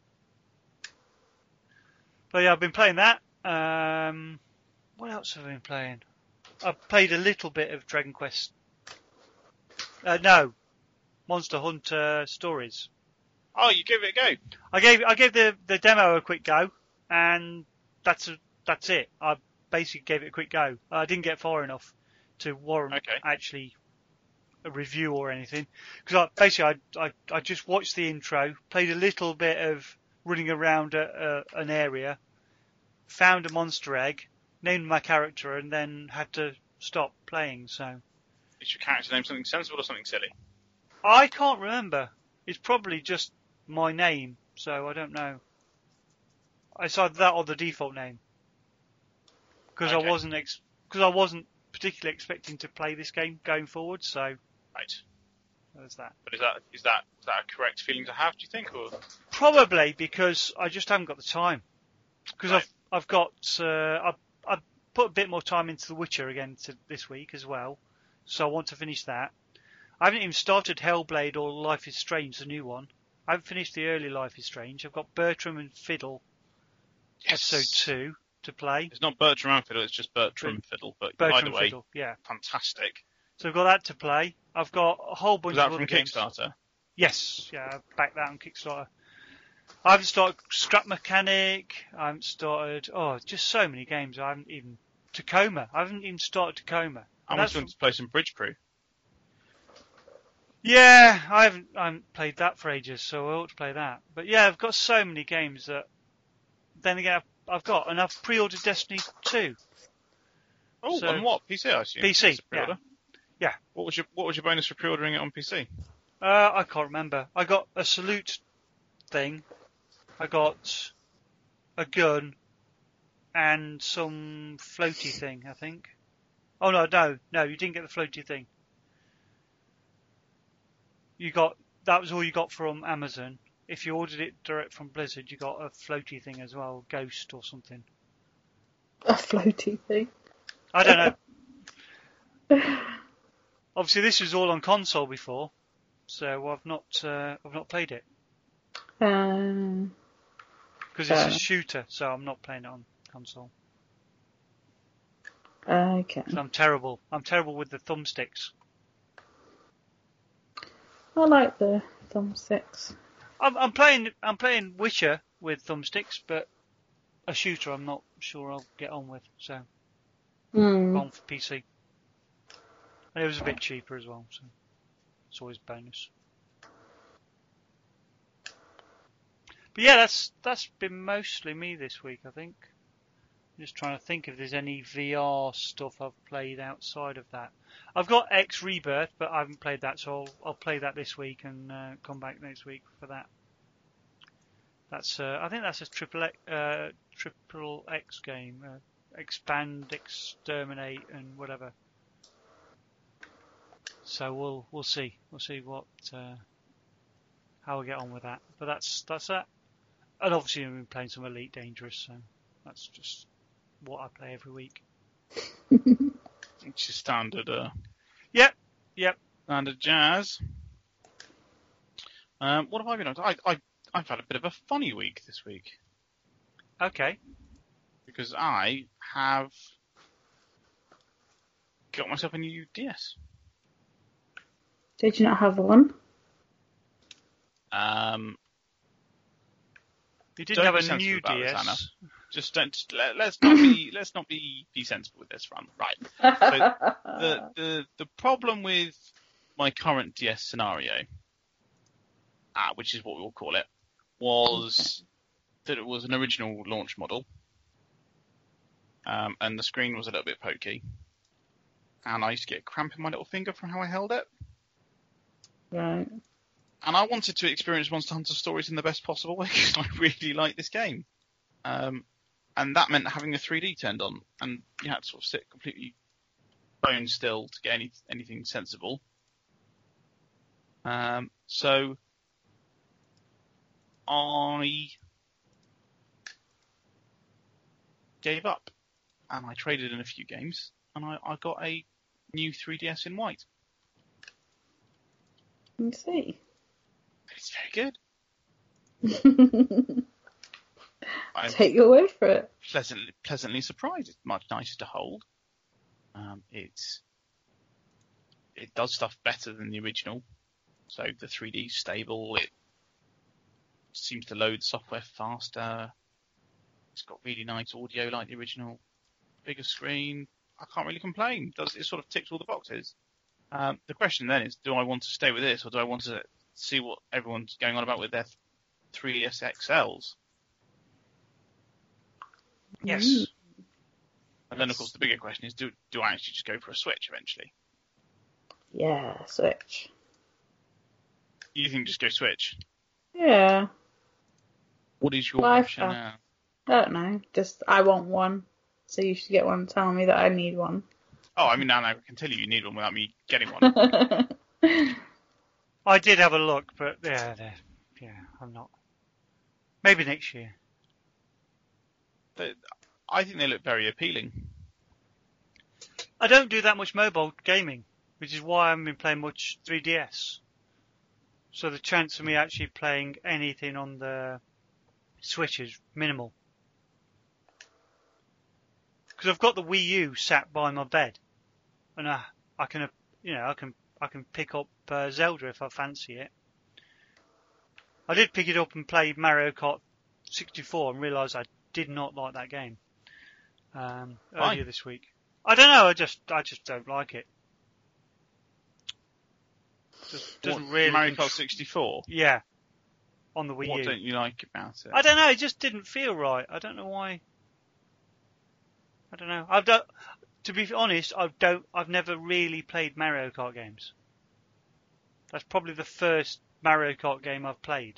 But yeah, I've been playing that. Um, what else have I been playing? I've played a little bit of Dragon Quest. Uh, no, Monster Hunter Stories. Oh, you give it a go. I gave I gave the, the demo a quick go, and that's a, that's it. I basically gave it a quick go. I didn't get far enough to warrant Okay. actually a review or anything. Because I, basically I, I I just watched the intro, played a little bit of running around a, a, an area, found a monster egg, named my character, and then had to stop playing. So Is your character name something sensible or something silly? I can't remember. It's probably just my name, so I don't know. It's either that or the default name. Because Okay. I wasn't ex- cause I wasn't particularly expecting to play this game going forward, so Right. there's that. But is that is that is that a correct feeling to have? Do you think? Or Probably because I just haven't got the time. Because Right. I've I've got uh, I've, I've put a bit more time into The Witcher again to, this week as well, so I want to finish that. I haven't even started Hellblade or Life is Strange, the new one. I haven't finished the early Life is Strange. I've got Bertram and Fiddle episode two to play. It's not Bertram and Fiddle. It's just Bertram Fiddle. But Bertram either and way, Fiddle, yeah. fantastic. So I've got that to play. I've got a whole bunch Was that of from other games. Kickstarter? Yes, yeah, I backed that on Kickstarter. I haven't started Scrap Mechanic. I haven't started. Oh, just so many games. I haven't even Tacoma. I haven't even started Tacoma. I And want that's to play some Bridge Crew. Yeah, I haven't, I haven't played that for ages, so I ought to play that. But yeah, I've got so many games that. Then again, I've, I've got and I've pre-ordered Destiny two. Oh, So- on what? P C, I assume. P C, It's a pre-order. Yeah. What was your What was your bonus for pre-ordering it on P C? Uh, I can't remember. I got a salute thing. I got a gun and some floaty thing, I think. Oh no, no, no, you didn't get the floaty thing. you got that was all you got from Amazon. If you ordered it direct from Blizzard, you got a floaty thing as well, Ghost or something. A floaty thing. I don't know. Obviously, this was all on console before, so I've not uh, I've not played it Um, because it's fair a enough. shooter, so I'm not playing it on console. okay. 'Cause I'm terrible. I'm terrible with the thumbsticks. I like the thumbsticks. I'm, I'm playing I'm playing Witcher with thumbsticks, but a shooter I'm not sure I'll get on with. So Hmm. on for P C, and it was a bit cheaper as well, so it's always a bonus. But yeah, that's that's been mostly me this week, I think. I'm just trying to think if there's any V R stuff I've played outside of that. I've got X Rebirth, but I haven't played that, so I'll, I'll play that this week and uh, come back next week for that. That's uh, I think that's a triple X, uh, triple X game, uh, expand, exterminate, and whatever. So we'll we'll see we'll see what uh, how we get on with that. But that's that's that. And obviously I've been playing some Elite Dangerous, so that's just what I play every week. It's your standard, uh, Yep, yep. standard jazz. Um, what have I been on? I, I, I've had a bit of a funny week this week Okay. because I have got myself a new D S. Did you not have one? Um, You didn't Don't have be a sensitive new about D this, S. Anna. Just don't. Just let, let's not be. let's not be, be sensible with this front. Right. The the the problem with my current D S scenario, ah, which is what we'll call it, was that it was an original launch model, um, and the screen was a little bit pokey, and I used to get a cramp in my little finger from how I held it. Right. And I wanted to experience Monster Hunter Stories in the best possible way because I really like this game. Um, and that meant having the three D turned on, and you had to sort of sit completely bone still to get any, anything sensible. Um, so I gave up, and I traded in a few games, and I, I got a new three D S in white. Let's see. It's very good. I'm Take your word for it. pleasantly pleasantly surprised. It's much nicer to hold. Um, it's it does stuff better than the original. So the three D is stable. It seems to load software faster. It's got really nice audio like the original. Bigger screen. I can't really complain. It does it sort of ticks all the boxes. Um, the question then is, do I want to stay with this, or do I want to see what everyone's going on about with their three D S X Ls? Yes. Mm. And then, of course, the bigger question is, do do I actually just go for a Switch eventually? Yeah, Switch. You think just go Switch? Yeah. What is your Well, I've- option now? I don't know. Just, I want one. So you should get one. Tell me that I need one. Oh, I mean, now I can tell you you need one without me getting one. I did have a look, but yeah, they're- yeah, I'm not. Maybe next year. They- I think they look very appealing. I don't do that much mobile gaming, which is why I haven't been playing much three D S. So the chance of me actually playing anything on the Switch is minimal. Because I've got the Wii U sat by my bed, and I, I can, uh, you know, I can, I can pick up uh, Zelda if I fancy it. I did pick it up and play Mario Kart sixty-four and realised I did not like that game um, Why? earlier this week. I don't know. I just, I just don't like it. Just doesn't What, really. Mario contr- Kart sixty-four. Yeah, on the Wii What U. don't you like about it? I don't know. It just didn't feel right. I don't know why. I don't know. I've done. To be honest, I don't. I've never really played Mario Kart games. That's probably the first Mario Kart game I've played.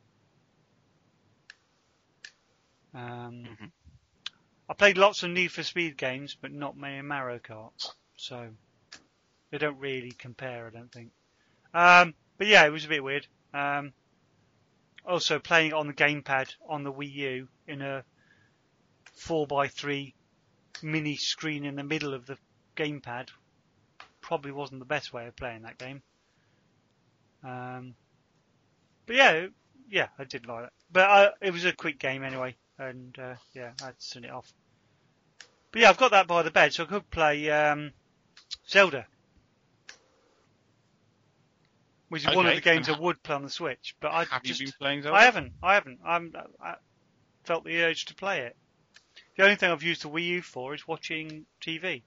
Um, hmm I played lots of Need for Speed games, but not many Mario Kart. So they don't really compare, I don't think. Um, but yeah, it was a bit weird. Um, also, playing it on the gamepad on the Wii U in a four by three mini screen in the middle of the gamepad probably wasn't the best way of playing that game. Um, but yeah, yeah, I did like it. But I, it was a quick game anyway, and uh, yeah, I had to turn it off. But yeah, I've got that by the bed, so I could play um, Zelda, which is one of Okay, the games I and would play on the Switch. But I Have just, you been playing Zelda? I haven't, I haven't. I'm, I felt the urge to play it. The only thing I've used the Wii U for is watching T V.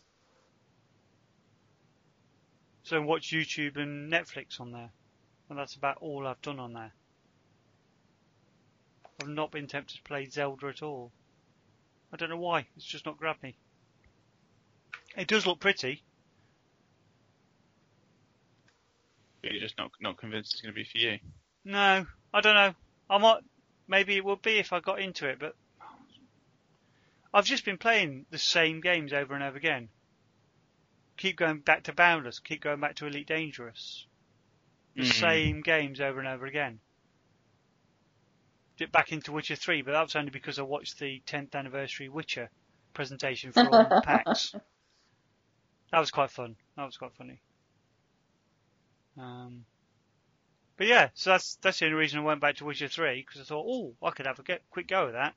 So I watch YouTube and Netflix on there, and that's about all I've done on there. I've not been tempted to play Zelda at all. I don't know why. It's just not grabbed me. It does look pretty. But you're just not not convinced it's going to be for you. No, I don't know. I might. Maybe it would be if I got into it, but I've just been playing the same games over and over again. Keep going back to Boundless. Keep going back to Elite Dangerous. The Mm. same games over and over again. Dip back into Witcher three, but that was only because I watched the tenth anniversary Witcher presentation for all PAX. That was quite fun. That was quite funny. Um, but yeah, so that's that's the only reason I went back to Witcher three, because I thought, oh, I could have a get, quick go at that.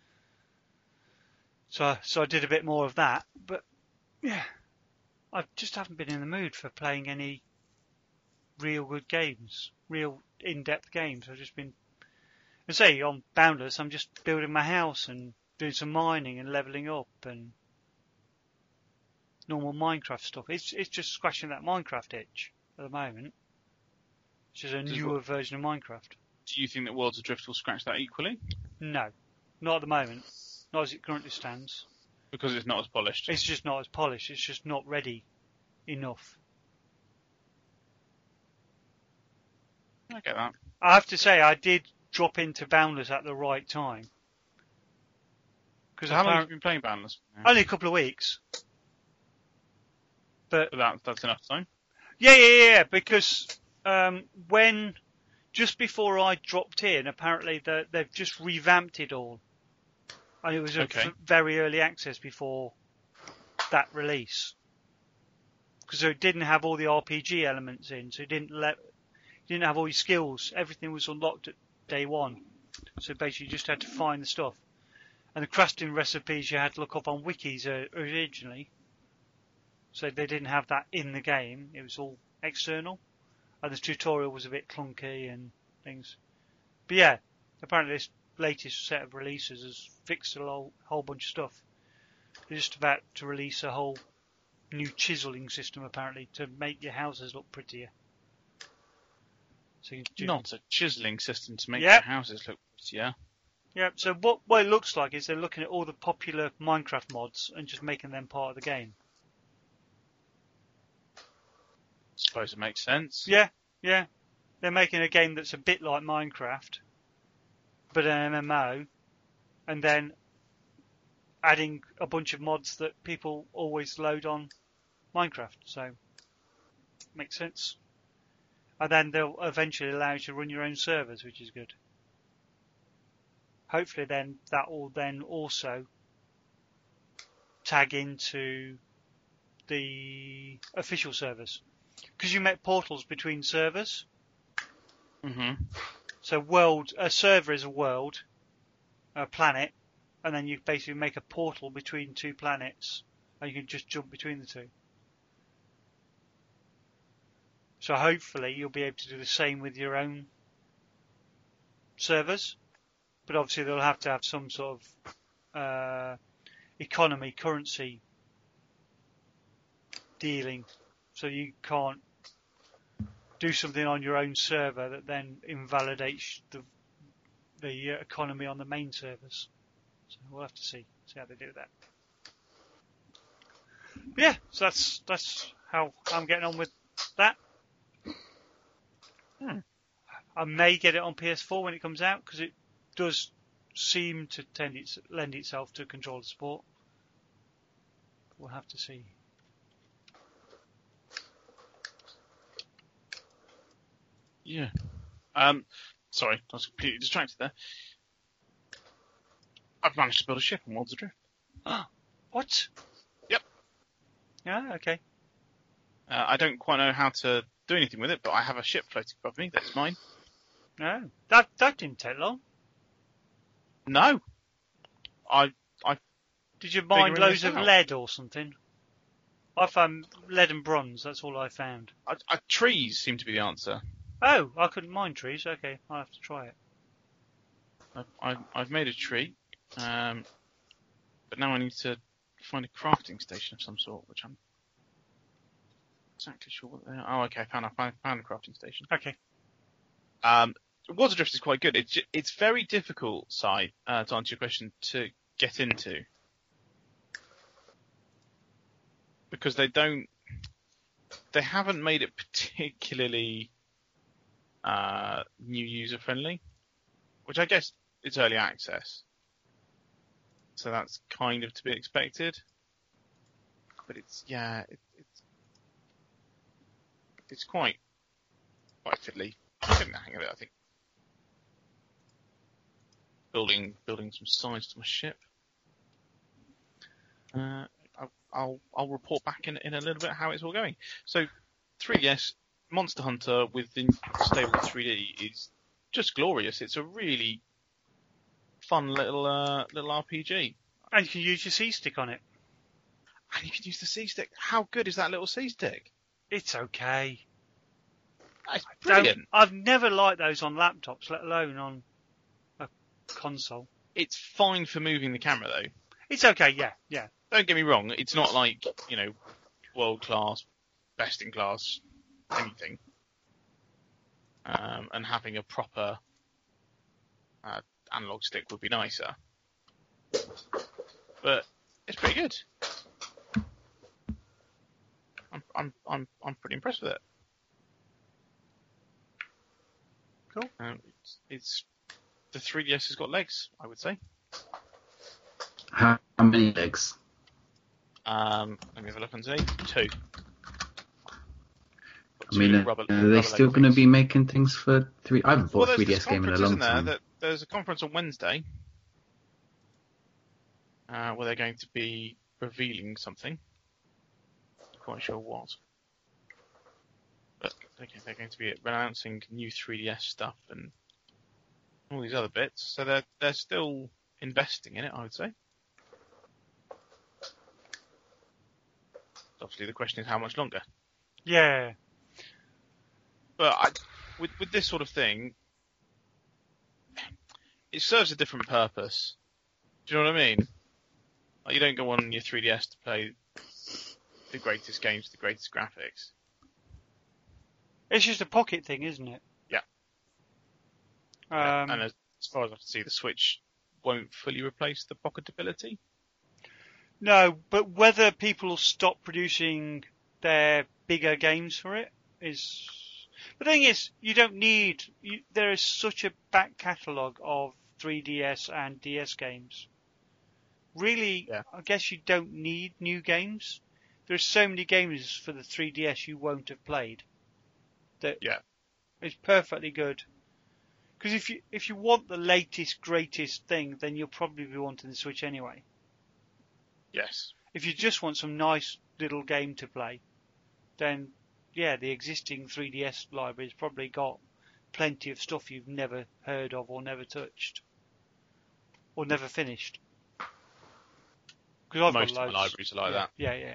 So so I did a bit more of that, but yeah, I just haven't been in the mood for playing any real good games, real in-depth games. I've just been, I say, on Boundless, I'm just building my house and doing some mining and leveling up and normal Minecraft stuff. It's it's just scratching that Minecraft itch at the moment, which is a Does newer what- version of Minecraft. Do you think that Worlds Adrift will scratch that equally? No, not at the moment. Not as it currently stands. Because it's not as polished. It's just not as polished. It's just not ready enough. I get that. I have to say, I did drop into Boundless at the right time. Because So how long have you been playing Boundless? now? only a couple of weeks. But But that, that's enough time. yeah, yeah, yeah. yeah, Because um, when just before I dropped in, apparently the, they've just revamped it all, and it was a Okay. f- very early access before that release. Because it didn't have all the R P G elements in, so it didn't let, you didn't have all your skills. Everything was unlocked at day one. So basically, you just had to find the stuff. And the crafting recipes you had to look up on wikis uh, originally. So they didn't have that in the game. It was all external. And the tutorial was a bit clunky and things. But yeah, apparently this latest set of releases has fixed a whole, whole bunch of stuff. They're just about to release a whole new chiseling system, apparently, to make your houses look prettier. So you can do, Not a chiseling system to make Yep. your houses look prettier. yeah, so what, what it looks like is they're looking at all the popular Minecraft mods and just making them part of the game. Suppose it makes sense. Yeah, yeah. They're making a game that's a bit like Minecraft, but an M M O, and then adding a bunch of mods that people always load on Minecraft. So, makes sense. And then they'll eventually allow you to run your own servers, which is good. Hopefully then that will then also tag into the official servers. Because you make portals between servers. hmm So world, a server is a world, a planet, and then you basically make a portal between two planets, and you can just jump between the two. So hopefully you'll be able to do the same with your own servers, but obviously they'll have to have some sort of uh, economy, currency dealing, so you can't do something on your own server that then invalidates the the uh, economy on the main servers. So we'll have to see see how they do that. But yeah, so that's that's how I'm getting on with that. Hmm. I may get it on P S four when it comes out because it does seem to tend its, lend itself to controller support. We'll have to see. Yeah. Um, sorry, I was completely distracted there. I've managed to build a ship on Worlds Adrift. What? Yep. Yeah, okay. Uh, I don't quite know how to do anything with it, but I have a ship floating above me. That's mine. No, that that didn't take long. No. I I Did you mine figuring loads this of out. lead or something? I found lead and bronze. That's all I found. I, I, trees seem to be the answer. Oh, I couldn't mine trees. Okay, I'll have to try it. I've, I've, I've made a tree, um, but now I need to find a crafting station of some sort, which I'm not exactly sure what they are. Oh, okay, I found, I found, found a crafting station. Okay. Um, Water Drift is quite good. It's it's very difficult, Si, uh, to answer your question, to get into. Because they don't, they haven't made it particularly uh, new user friendly, which I guess it's early access. So that's kind of to be expected. But it's, yeah, it, it's, it's quite, quite fiddly. I'm getting the hang of it, I think. Building, building some sides to my ship. Uh, I'll, I'll, I'll report back in, in a little bit how it's all going. So, three D S Monster Hunter with the stable three D is just glorious. It's a really fun little, uh, little R P G. And you can use your C-stick on it. And you can use the C-stick. How good is that little C-stick? It's okay. It's Don't- brilliant. I've never liked those on laptops, let alone on a console. It's fine for moving the camera, though. It's okay, yeah, yeah. Don't get me wrong. It's not like, you know, world-class, best-in-class anything. Um, and having a proper uh, analog stick would be nicer. But it's pretty good. I'm I'm I'm I'm pretty impressed with it. Cool. Um, it's, it's the three D S has got legs, I would say. How many legs? Um, let me have a look and see. Two. I mean, uh, Rubber- are rubber they leg still going to things. be making things for three? I haven't Well, bought a there's three D S this game in a conference, long isn't there? time. That there's a conference on Wednesday uh, where they're going to be revealing something. Not quite sure what. But they're, they're going to be announcing new three D S stuff and all these other bits. So they're they're still investing in it, I would say. Obviously, the question is how much longer. Yeah. But I, with with this sort of thing, it serves a different purpose. Do you know what I mean? Like, you don't go on your three D S to play the greatest games, the greatest graphics. It's just a pocket thing, isn't it? Yeah. Um, And as, as far as I can see, the Switch won't fully replace the pocket ability. No, but whether people will stop producing their bigger games for it is... The thing is, you don't need... You, there is such a back catalogue of three D S and D S games. Really, Yeah. I guess you don't need new games. There's so many games for the three D S you won't have played. That Yeah. is perfectly good. Because if you if you want the latest, greatest thing, then you'll probably be wanting the Switch anyway. Yes. If you just want some nice little game to play, then yeah, the existing three D S library's probably got plenty of stuff you've never heard of or never touched or never finished. Because I've Most got of my loads. libraries are like yeah, that. Yeah, yeah.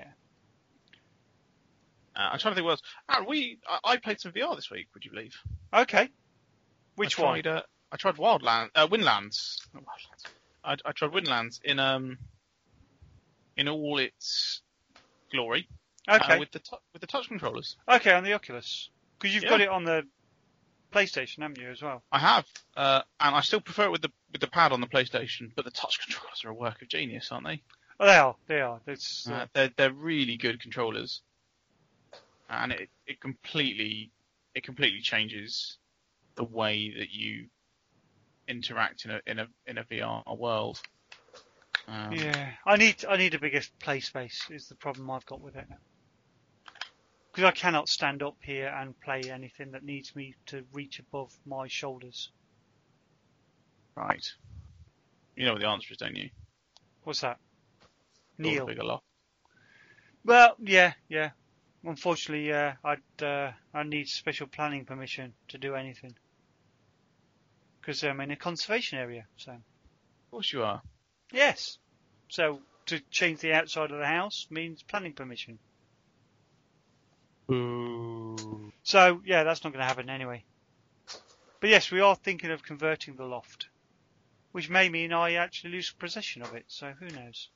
Uh, I'm trying to think what else. Ah, we, I, I played some V R this week, would you believe? Okay. Which I one? tried, uh, I tried Wildland, uh, Windlands. Not Wildlands. I, I tried Windlands in um in all its glory. Okay. Uh, with the tu- with the touch controllers. Okay, on the Oculus. Because you've Yeah. got it on the PlayStation, haven't you, as well? I have, uh, and I still prefer it with the with the pad on the PlayStation. But the touch controllers are a work of genius, aren't they? Oh, they are. They are. It's, uh, Uh, they're they're really good controllers, and it it completely it completely changes the way that you interact in a in a in a V R world. Um, yeah. I need I need a bigger play space is the problem I've got with it. Because I cannot stand up here and play anything that needs me to reach above my shoulders. Right. You know what the answer is, don't you? What's that? Build a Neil. bigger loft. Well, yeah, yeah. Unfortunately, uh, I'd uh, I need special planning permission to do anything because I'm in a conservation area. So Of course you are. yes, so to change the outside of the house means planning permission. Boo. So yeah, that's not going to happen anyway. But yes, we are thinking of converting the loft, which may mean I actually lose possession of it. So who knows?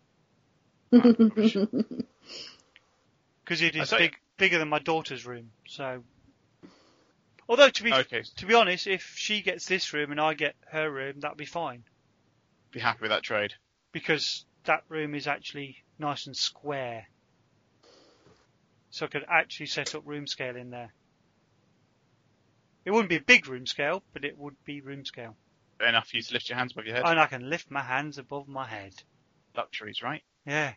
Because it I is tell you- big, bigger than my daughter's room. So, although to be Okay. to be honest, if she gets this room and I get her room, that'd be fine Be happy with that trade. because that room is actually nice and square. So I could actually set up room scale in there. It wouldn't be a big room scale, but it would be room scale, Enough for you to lift your hands above your head. and I can lift my hands above my head. Luxuries, right? Yeah.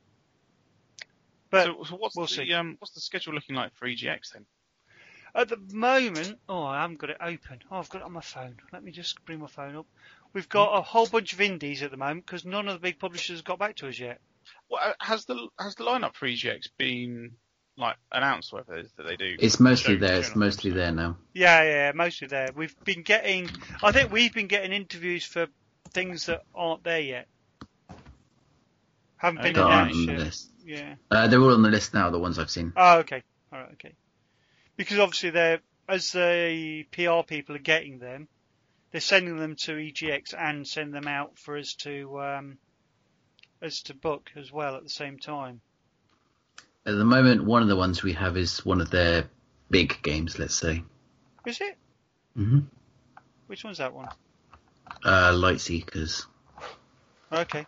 But so, so what's we'll the see. um what's the schedule looking like for E G X then? At the moment, oh, I haven't got it open. Oh, I've got it on my phone. Let me just bring my phone up. We've got a whole bunch of indies at the moment because none of the big publishers got back to us yet. Well, uh, has the has the lineup for E G X been like announced? Whatever it is that they do. It's mostly Show- there. show It's enough mostly stuff. there now. Yeah, yeah, mostly there. We've been getting, I think we've been getting interviews for things that aren't there yet. Haven't been Okay. That aren't announced on the yet. list. Yeah. Uh, they're all on the list now. The ones I've seen. Oh, okay. All right, okay. Because obviously they're, as the P R people are getting them, they're sending them to E G X and sending them out for us to, um, us to book as well at the same time. At the moment, one of the ones we have is one of their big games. Let's say. Is it? hmm Which one's that one? Uh, Lightseekers, Okay.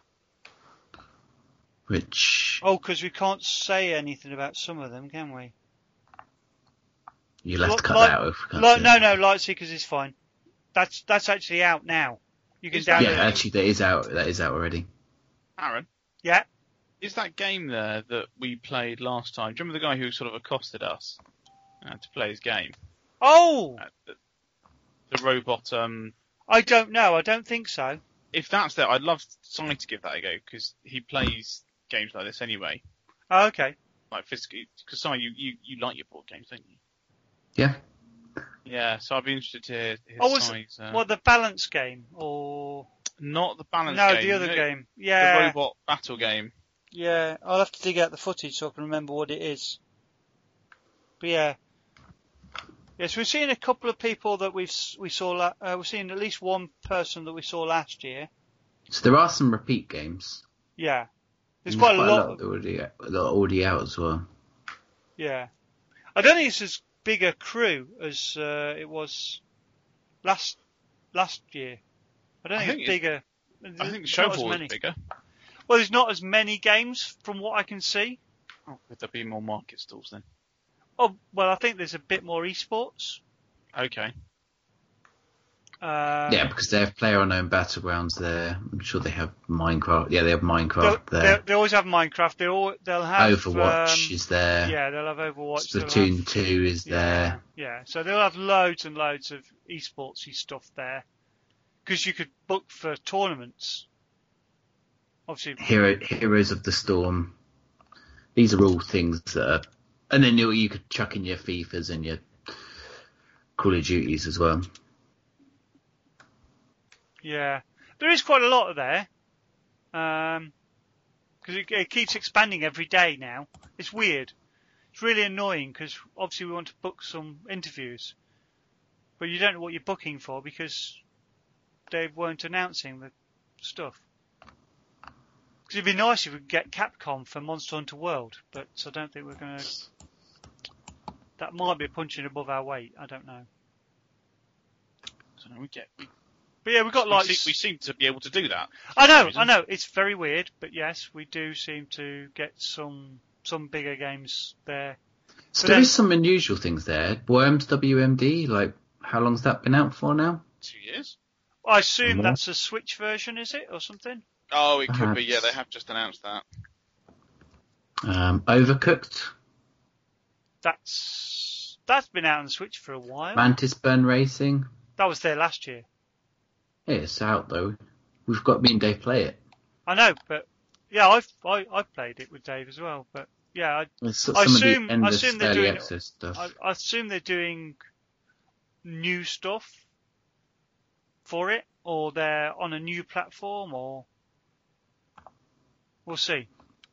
which Oh, because we can't say anything about some of them, can we? you'll have to Li- cut Light- that out. If we can't Light, say no, it. no, Lightseekers is fine. That's that's actually out now. You can Is that- download Yeah, it. actually, that is out. That is out already. Aaron, Yeah. is that game there that we played last time? Do you remember the guy who sort of accosted us uh, to play his game? Oh, Uh, the, the robot. Um, I don't know. I don't think so. if that's there, I'd love Si to give that a go because he plays games like this anyway. Oh, okay. Like physically, because Si, you, you you like your board games, don't you? Yeah. Yeah, so I'd be interested to hear his Oh, was Si's, uh, Well, the balance game or not the balance no, game. the other no, game. The Yeah, robot battle game. yeah. I'll have to dig out the footage so I can remember what it is. But yeah, yes, we've seen a couple of people that we've s- we saw. la- Uh, we've seen at least one person that we saw last year. So there are some repeat games. Yeah, there's quite a lot. Of, that are already, that are already out as well. yeah, I don't think it's as big a crew as uh, it was last last year. I don't I think, think it's bigger. I think There's not as Showfall many. is bigger. Well, there's not as many games from what I can see. Oh, would there be more market stalls then? Oh, well, I think there's a bit more esports. Okay. Um, Yeah, because they have PlayerUnknown Battlegrounds there. I'm sure they have Minecraft. Yeah, they have they'll, Minecraft they'll, there. they always have Minecraft. They all, they'll have Overwatch um, is there. Yeah, they'll have Overwatch. they'll Splatoon have- two is yeah, there. Yeah, so they'll have loads and loads of esportsy stuff there because you could book for tournaments. Obviously, Hero, Heroes of the Storm. These are all things that are... And then you, you could chuck in your FIFAs and your Call of Duties as well. yeah, there is quite a lot of there. Um, because it, it keeps expanding every day now. It's weird. It's really annoying because obviously we want to book some interviews, but you don't know what you're booking for because they weren't announcing the stuff. Because it'd be nice if we could get Capcom for Monster Hunter World, but I don't think we're going to... That might be punching above our weight. I don't know. So we get. We, But yeah, we've got we, like... se- we seem to be able to do that. I know, reason. I know. It's very weird, but yes, we do seem to get some some bigger games there. So But there then- is some unusual things there. Worms W M D, like, how long's that been out for now? Two years. I assume More? that's a Switch version, is it, or something? Oh, it could be. Yeah, Perhaps. they have just announced that. Um, Overcooked. That's that's been out on the Switch for a while. Mantis Burn Racing. That was there last year. Yeah, it's out though. We've got me and Dave play it. I know, but yeah, I've I, I've played it with Dave as well. But yeah, I, It's some I of assume the I endless assume they're early doing access stuff. I, I assume they're doing new stuff for it, or they're on a new platform, or we'll see.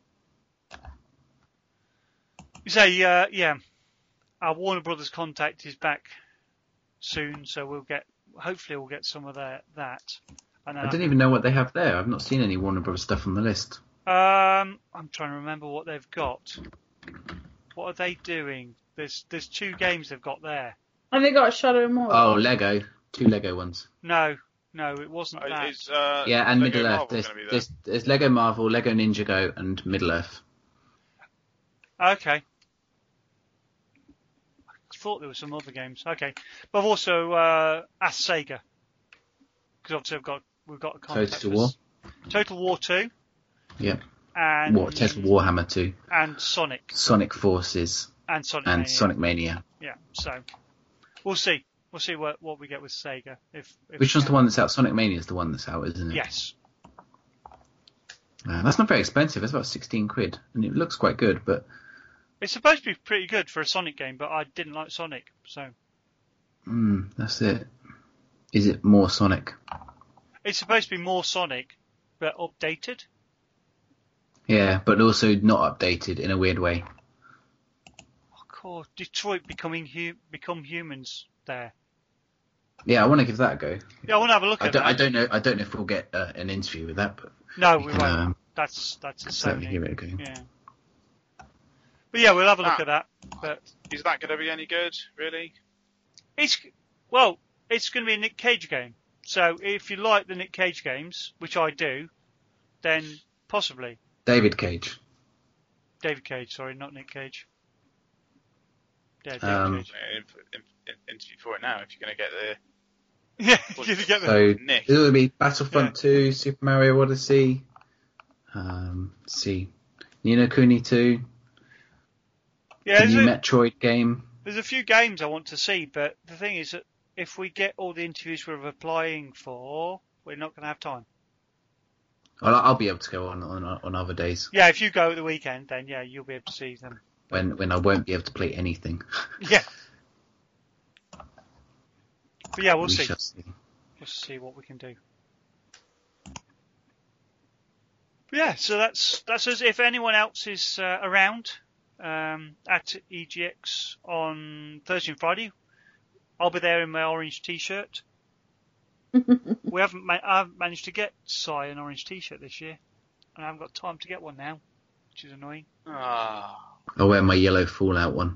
You say, uh, yeah, our Warner Brothers contact is back soon, so we'll get, hopefully we'll get some of that. that. And then I I don't can- even know what they have there. I've not seen any Warner Bros. Stuff on the list. Um, I'm trying to remember what they've got. What are they doing? There's there's two games they've got there. And they got Shadow and More. Oh, Lego. Two Lego ones. No, no, it wasn't Uh, that. Is, uh, Yeah, and Lego Middle Earth. Marvel There's, gonna be there? there's, there's Lego Marvel, Lego Ninjago, and Middle Earth. Okay. I thought there were some other games. Okay, but I've also uh, asked Sega because obviously I've got we've got a contact Total for War. S- Total War two Yep. and War, Total Warhammer two. and Sonic Sonic Forces and Sonic and Mania. Sonic Mania. Yeah, so we'll see. We'll see what what we get with Sega. If, if Which we one's the can. one that's out? Sonic Mania is the one that's out, isn't it? Yes. Uh, that's not very expensive. It's about sixteen quid, and it looks quite good. But It's supposed to be pretty good for a Sonic game, but I didn't like Sonic, so mm, that's it. Is it more Sonic? it's supposed to be more Sonic, but updated. Yeah, but also not updated in a weird way. Oh, God, Detroit becoming hu- become humans there. Yeah, I want to give that a go. Yeah, I want to have a look I at don't, that. I don't know. I don't know if we'll get uh, an interview with that, but No, we we can won't. um, That's that's a certainly Sony. give it a go. Yeah. But yeah, we'll have a look Ah. at that. But Is that going to be any good, really? it's well, it's going to be a Nick Cage game. So if you like the Nick Cage games, which I do, then possibly David Cage. David Cage. Sorry, not Nick Cage. Yeah, David Um, Cage. Uh, in- in- Interview for it now if you're going to get the Yeah, you're gonna get the, So Nick. it will be Battlefront two, Super Mario Odyssey. Um, let's see, Ni no Kuni two, yeah. the There's new a, Metroid game. there's a few games I want to see, but the thing is that if we get all the interviews we're applying for, we're not going to have time. Well, I'll be able to go on on, on other days Yeah, if you go at the weekend, then yeah, you'll be able to see them. when when I won't be able to play anything. Yeah. But yeah, we'll we see. shall see. We'll see what we can do. But yeah, so that's that's us. If anyone else is uh, around um, at E G X on Thursday and Friday, I'll be there in my orange T-shirt. we haven't ma- I haven't managed to get Sai an orange T-shirt this year, and I haven't got time to get one now, which is annoying. Ah. I'll wear my yellow Fallout one.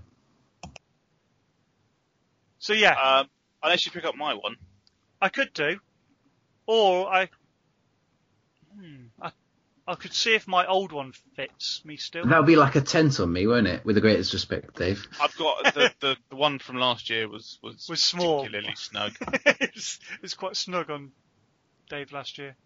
So yeah, Um, unless you pick up my one. I could do, or I, hmm, I, I could see if my old one fits me still. That'll be like a tent on me, won't it? With the greatest respect, Dave. I've got the, the, the one from last year was was, Was small. particularly snug. it's, it's quite snug on Dave last year,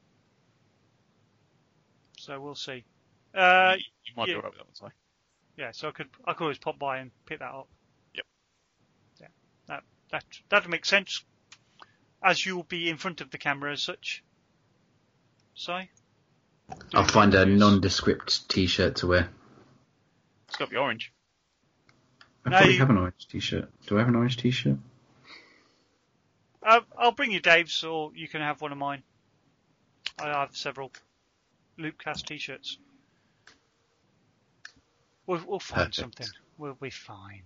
so we'll see. Uh, you, you might yeah. be alright with that one, sorry. yeah, so I could I could always pop by and pick that up. Yep. Yeah, that that that makes sense, as you'll be in front of the camera as such. Si? I'll find a interviews. nondescript T-shirt to wear. It's got to be orange. I No, probably you- have an orange T-shirt. Do I have an orange T-shirt? Uh, I'll bring you Dave's, or you can have one of mine. I have several Loopcast T-shirts. We'll, we'll find Perfect. something. We'll be fine.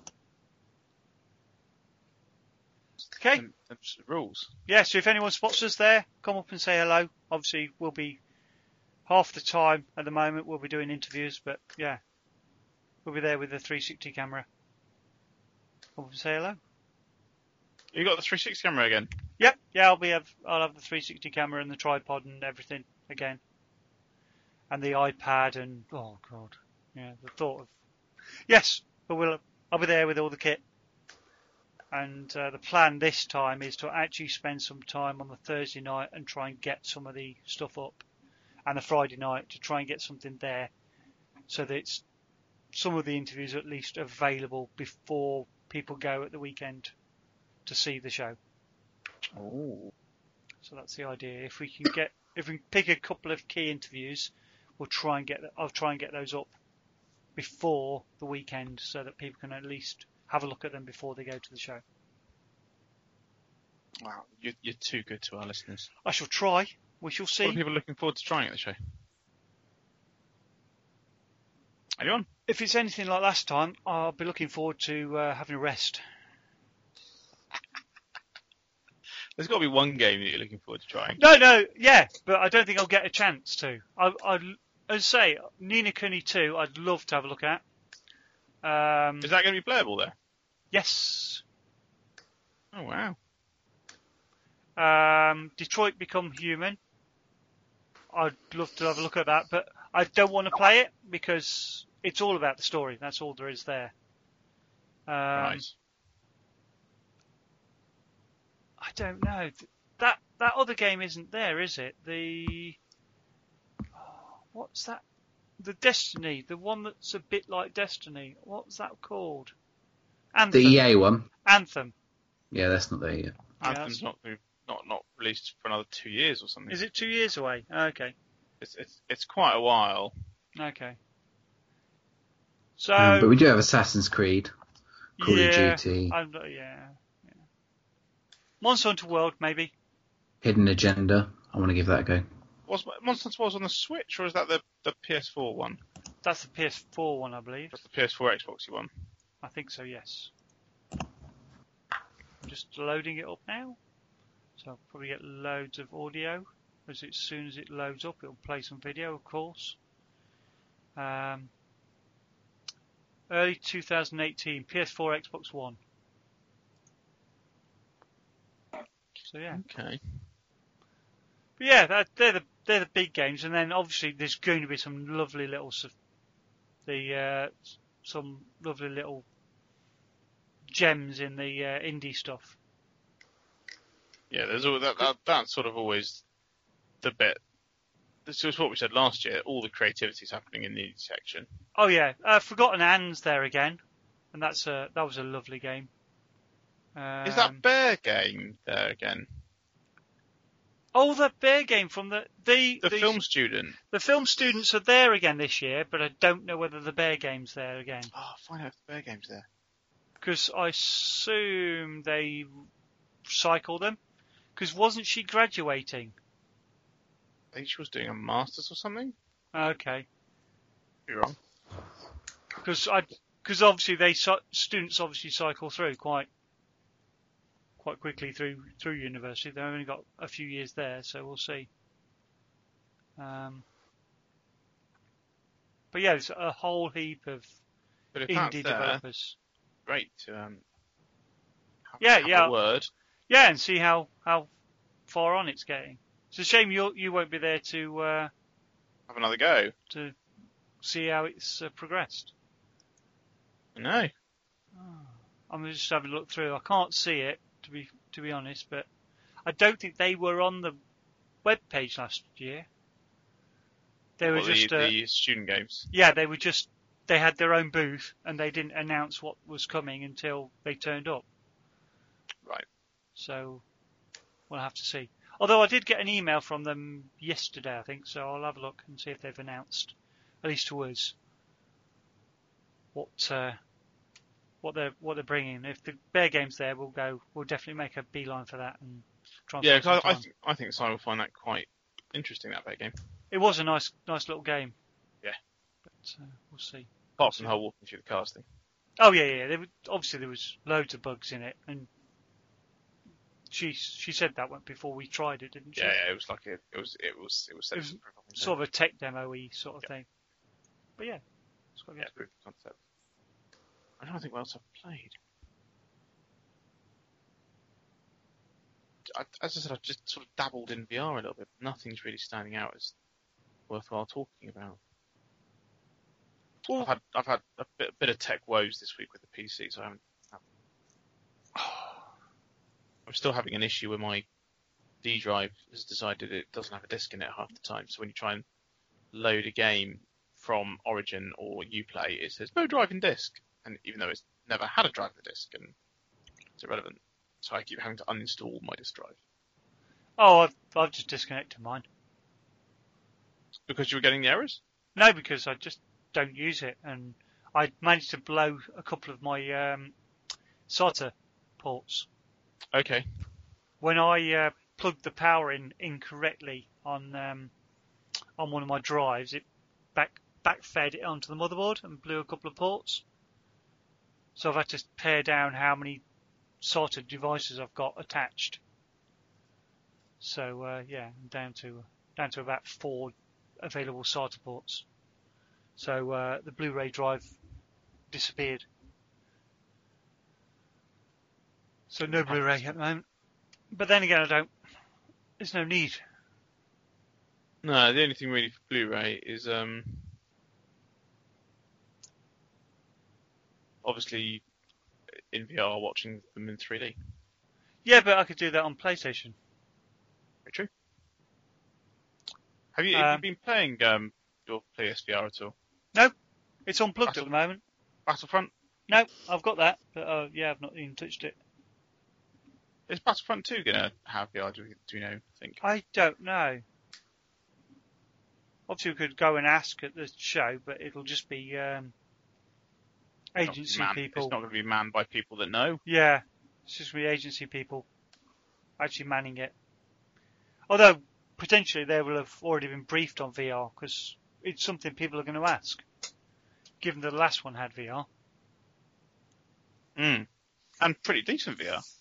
Okay. Them- them's the rules. Yeah, so if anyone spots us there, come up and say hello. Obviously, we'll be half the time at the moment. We'll be doing interviews, but yeah, we'll be there with the three sixty camera. Come up and say hello. You got the three sixty camera again. Yep, yeah, I'll be have I'll have the three sixty camera and the tripod and everything again, and the iPad and oh god, yeah, the thought of yes, but we'll I'll be there with all the kit. And uh, the plan this time is to actually spend some time on the Thursday night and try and get some of the stuff up, and the Friday night to try and get something there, so that it's some of the interviews at least available before people go at the weekend to see the show. Oh. So that's the idea. If we can get, if we can pick a couple of key interviews, we'll try and get. I'll try and get those up before the weekend so that people can at least have a look at them before they go to the show. Wow, you're, you're too good to our listeners. I shall try. We shall see. What are people looking forward to trying at the show? Anyone? If it's anything like last time, I'll be looking forward to uh, having a rest. There's got to be one game that you're looking forward to trying. No, no, yeah, but I don't think I'll get a chance to. I, I, as I say, Ni no Kuni two, I'd love to have a look at. Um, Is that going to be playable there? yes. Oh, wow. Um, Detroit Become Human. I'd love to have a look at that, but I don't want to play it because it's all about the story. That's all there is there. Um, Right. I don't know. That that other game isn't there, is it? The what's that? The Destiny, the one that's a bit like Destiny. What's that called? Anthem. The E A one. Anthem. Yeah, that's not there yet. Yeah, Anthem's not, not not released for another two years or something. Is it two years away? Okay. It's it's it's quite a while. Okay. So. Um, but we do have Assassin's Creed, Call yeah, of Duty, I'm, not- yeah, yeah. Monster Hunter World, maybe. Hidden Agenda. I want to give that a go. Was Monster Hunter was on the Switch, or is that the, the P S four one? That's the P S four one, I believe. That's the P S four Xboxy one. I think so, yes. I'm just loading it up now. So I'll probably get loads of audio. As, it, as soon as it loads up, it'll play some video, of course. Um, early two thousand eighteen, P S four, Xbox One. So yeah. Okay. But yeah, that, they're the they're the big games, and then obviously there's going to be some lovely little s- the uh, some lovely little gems in the uh, indie stuff. Yeah, there's all that, that. That's sort of always the bit. This is what we said last year. All the creativity is happening in the indie section. Oh yeah, uh, Forgotten Hands there again, and that's a that was a lovely game. Um, Is that Bear game there again? Oh, the bear game from the the The the, film student. the film students are there again this year, but I don't know whether the bear game's there again Oh, find out if the Bear game's there. because I assume they cycle them. Because wasn't she graduating? I think she was doing a masters or something. Okay. You're wrong. Because I, because obviously they students obviously cycle through quite, quite quickly through through university. They've only got a few years there, so we'll see. Um, but yeah, there's a whole heap of But if that's indie there, developers. great to um. Have, Yeah, have yeah. A word. Yeah, and see how how far on it's getting. It's a shame you you won't be there to uh, Have another go. to see how it's uh, progressed. No. I'm just having a look through. I can't see it to be to be honest, but I don't think they were on the web page last year. They were What, the, just uh, the student games. yeah, they were just they had their own booth and they didn't announce what was coming until they turned up. Right. So we'll have to see. Although I did get an email from them yesterday, I think, so I'll have a look and see if they've announced, at least to us, what uh, what they're what they're bringing. If the Bear Game's there, we'll go. We'll definitely make a beeline for that and try and Yeah, find some because I, I time. think I think Simon will find that quite interesting, that Bear game. It was a nice nice little game. Yeah. But uh, we'll see. Apart from the whole walking through the cars thing. Oh yeah, yeah. There were, obviously there was loads of bugs in it, and she she said that went before we tried it, didn't she? Yeah, yeah, it was like a, it was it was it was, It was set Sort of a tech demo-y sort of Yeah. thing. But yeah, it's quite yeah, good. proof of concept. I don't think what else I've played. I, as I said, I've just sort of dabbled in V R a little bit. Nothing's really standing out as worthwhile talking about. Well, I've had I've had a bit, a bit of tech woes this week with the P C, so I haven't. I'm still having an issue where my D drive has decided it doesn't have a disk in it half the time. So when you try and load a game from Origin or Uplay, it says no driving disc, and even though it's never had a driving disc, and it's irrelevant. So I keep having to uninstall my disk drive. Oh, I've, I've just disconnected mine. Because you were getting the errors? No, because I just don't use it, and I managed to blow a couple of my um, SATA ports. Okay. When I uh, plugged the power in incorrectly on um, on one of my drives, it back back fed it onto the motherboard and blew a couple of ports. So I've had to pare down how many SATA devices I've got attached. So uh, yeah, I'm down to down to about four available SATA ports. So uh, the Blu-ray drive disappeared. So no Blu-ray at the moment. But then again, I don't. There's no need. No, the only thing really for Blu-ray is um, obviously in V R watching them in three D. Yeah, but I could do that on PlayStation. Very true. Have you, have you Um, been playing um, your P S V R at all? No, it's unplugged Battle- at the moment. Battlefront? No, I've got that, but uh, yeah, I've not even touched it. Is Battlefront two going to have V R, do you, do you know, think? I don't know. Obviously, we could go and ask at the show, but it'll just be um, It's not agency manned- people. It's not going to be manned by people that know. Yeah, it's just going to be agency people actually manning it. Although, potentially, they will have already been briefed on V R, because it's something people are going to ask, given that the last one had V R. Mm. And pretty decent V R.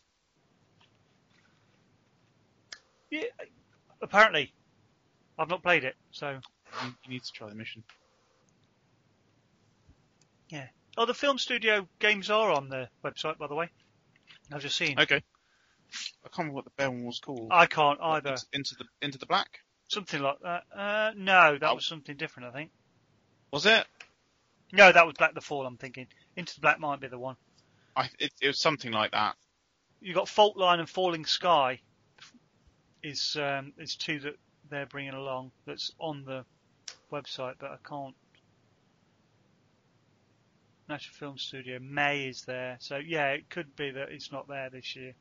Yeah, apparently. I've not played it, so... You, you need to try the mission. Yeah. Oh, the film studio games are on the website, by the way. I've just seen. Okay. I can't remember what the bear one was called. I can't either. Into, into the into the black? Something like that. Uh, no, that Oh. was something different, I think. Was it? No, that was Black the Fall, I'm thinking. Into the Black might be the one. I, it, it was something like that. You got Fault Line and Falling Sky is um, is two that they're bringing along that's on the website, but I can't. National Film Studio, May is there. So, yeah, it could be that it's not there this year.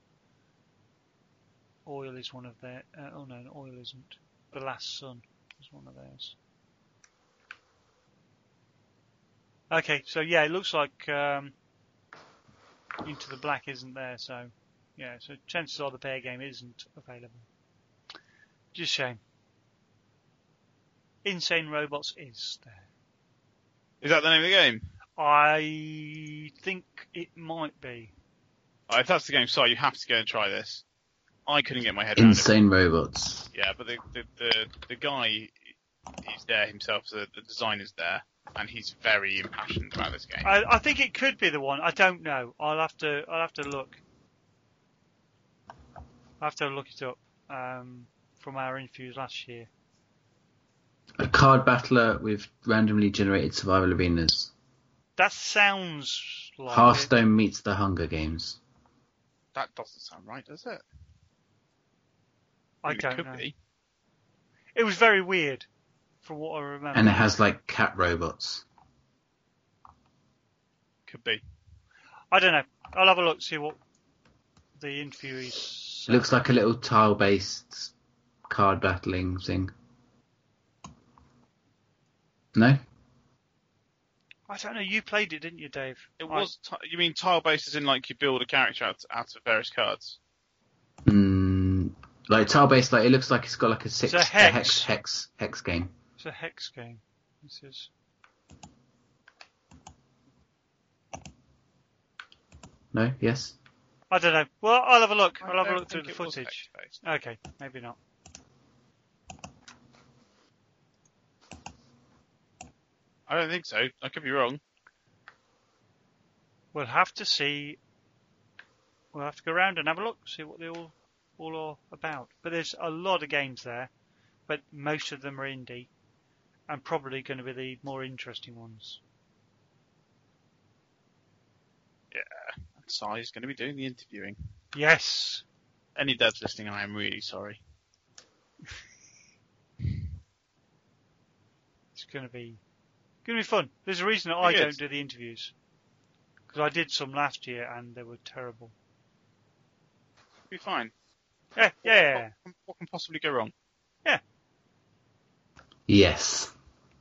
Oil is one of their... Uh, oh, no, Oil isn't. The Last Sun is one of theirs. Okay, so, yeah, it looks like um, Into the Black isn't there, so... Yeah, so chances are the Bear game isn't available. Just a shame. Insane Robots is there. Is that the name of the game? I think it might be. Oh, if that's the game, sorry, you have to go and try this. I couldn't get my head around Insane Robots. it. Yeah, but the the, the, the guy, he's there himself, so the designer's there, and he's very impassioned about this game. I, I think it could be the one. I don't know. I'll have to. I'll have to look. I'll have to look it up um, from our interviews last year. A card battler with randomly generated survival arenas. That sounds like it. Hearthstone meets the Hunger Games. That doesn't sound right, does it? I mean, don't it could know. be. It was very weird, from what I remember. And it has like cat robots. Could be. I don't know. I'll have a look, see what the interview is. It looks like a little tile-based card battling thing. No? I don't know. You played it, didn't you, Dave? It I- was. T- you mean tile based as in like you build a character out out of various cards? Mm, like tile-based, like it looks like it's got like a six, It's a a hex. hex, hex, hex game. It's a hex game. This is. No? Yes? I don't know. Well, I'll have a look. I I'll have a don't look through the think it was footage. hex-based. Okay, maybe not. I don't think so. I could be wrong. We'll have to see. We'll have to go around and have a look, see what they all all are about. But there's a lot of games there, but most of them are indie, and probably going to be the more interesting ones. Sai is going to be doing the interviewing. Yes. Any devs listening, I am really sorry. It's going to be gonna be fun. There's a reason that I It don't is. do the interviews because I did some last year and they were terrible. It'll be fine. Yeah, yeah, What, what, what can possibly go wrong? Yes.